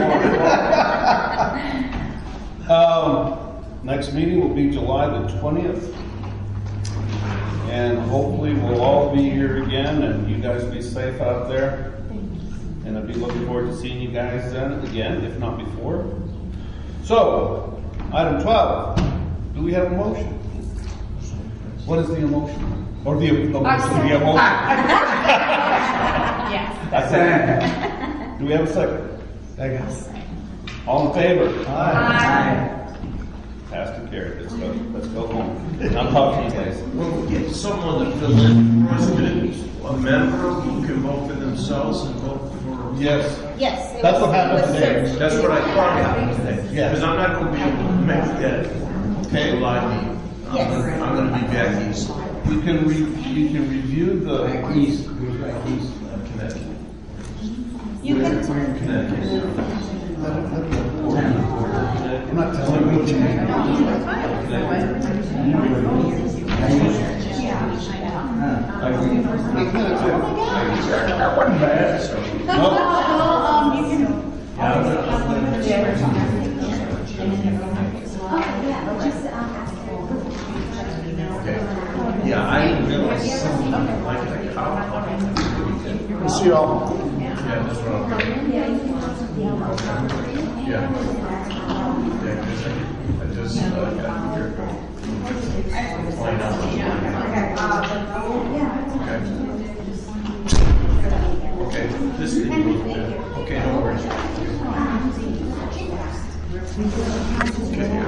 next meeting will be July the 20th. And hopefully we'll all be here again, and you guys be safe out there. And I'll be looking forward to seeing you guys then again, if not before. So, item 12. Do we have a motion? What is the emotion? Or the emotion? Yes. I said. Do we have a second? Second. All in favor? Aye. Passed and carried. Let's go home. I'm talking to you guys. We'll get someone to fill in. A member who can vote for themselves and vote for. Yes. Yes. That's what happened today. That's what I thought happened today. Yeah. Because I'm not going to be able to make that. Okay. July meeting. Yes. I'm going to be back east. You can review the Back east. Who's back east? Connecticut. You can. Connecticut. I'm not telling you what you need. That wasn't bad. Yeah, I didn't realize something like a cow. We'll see y'all. Yeah, that's right. Yeah. Yeah, because I just got here. Find out. Okay. Okay, this thing was good. Okay, no worries. Okay.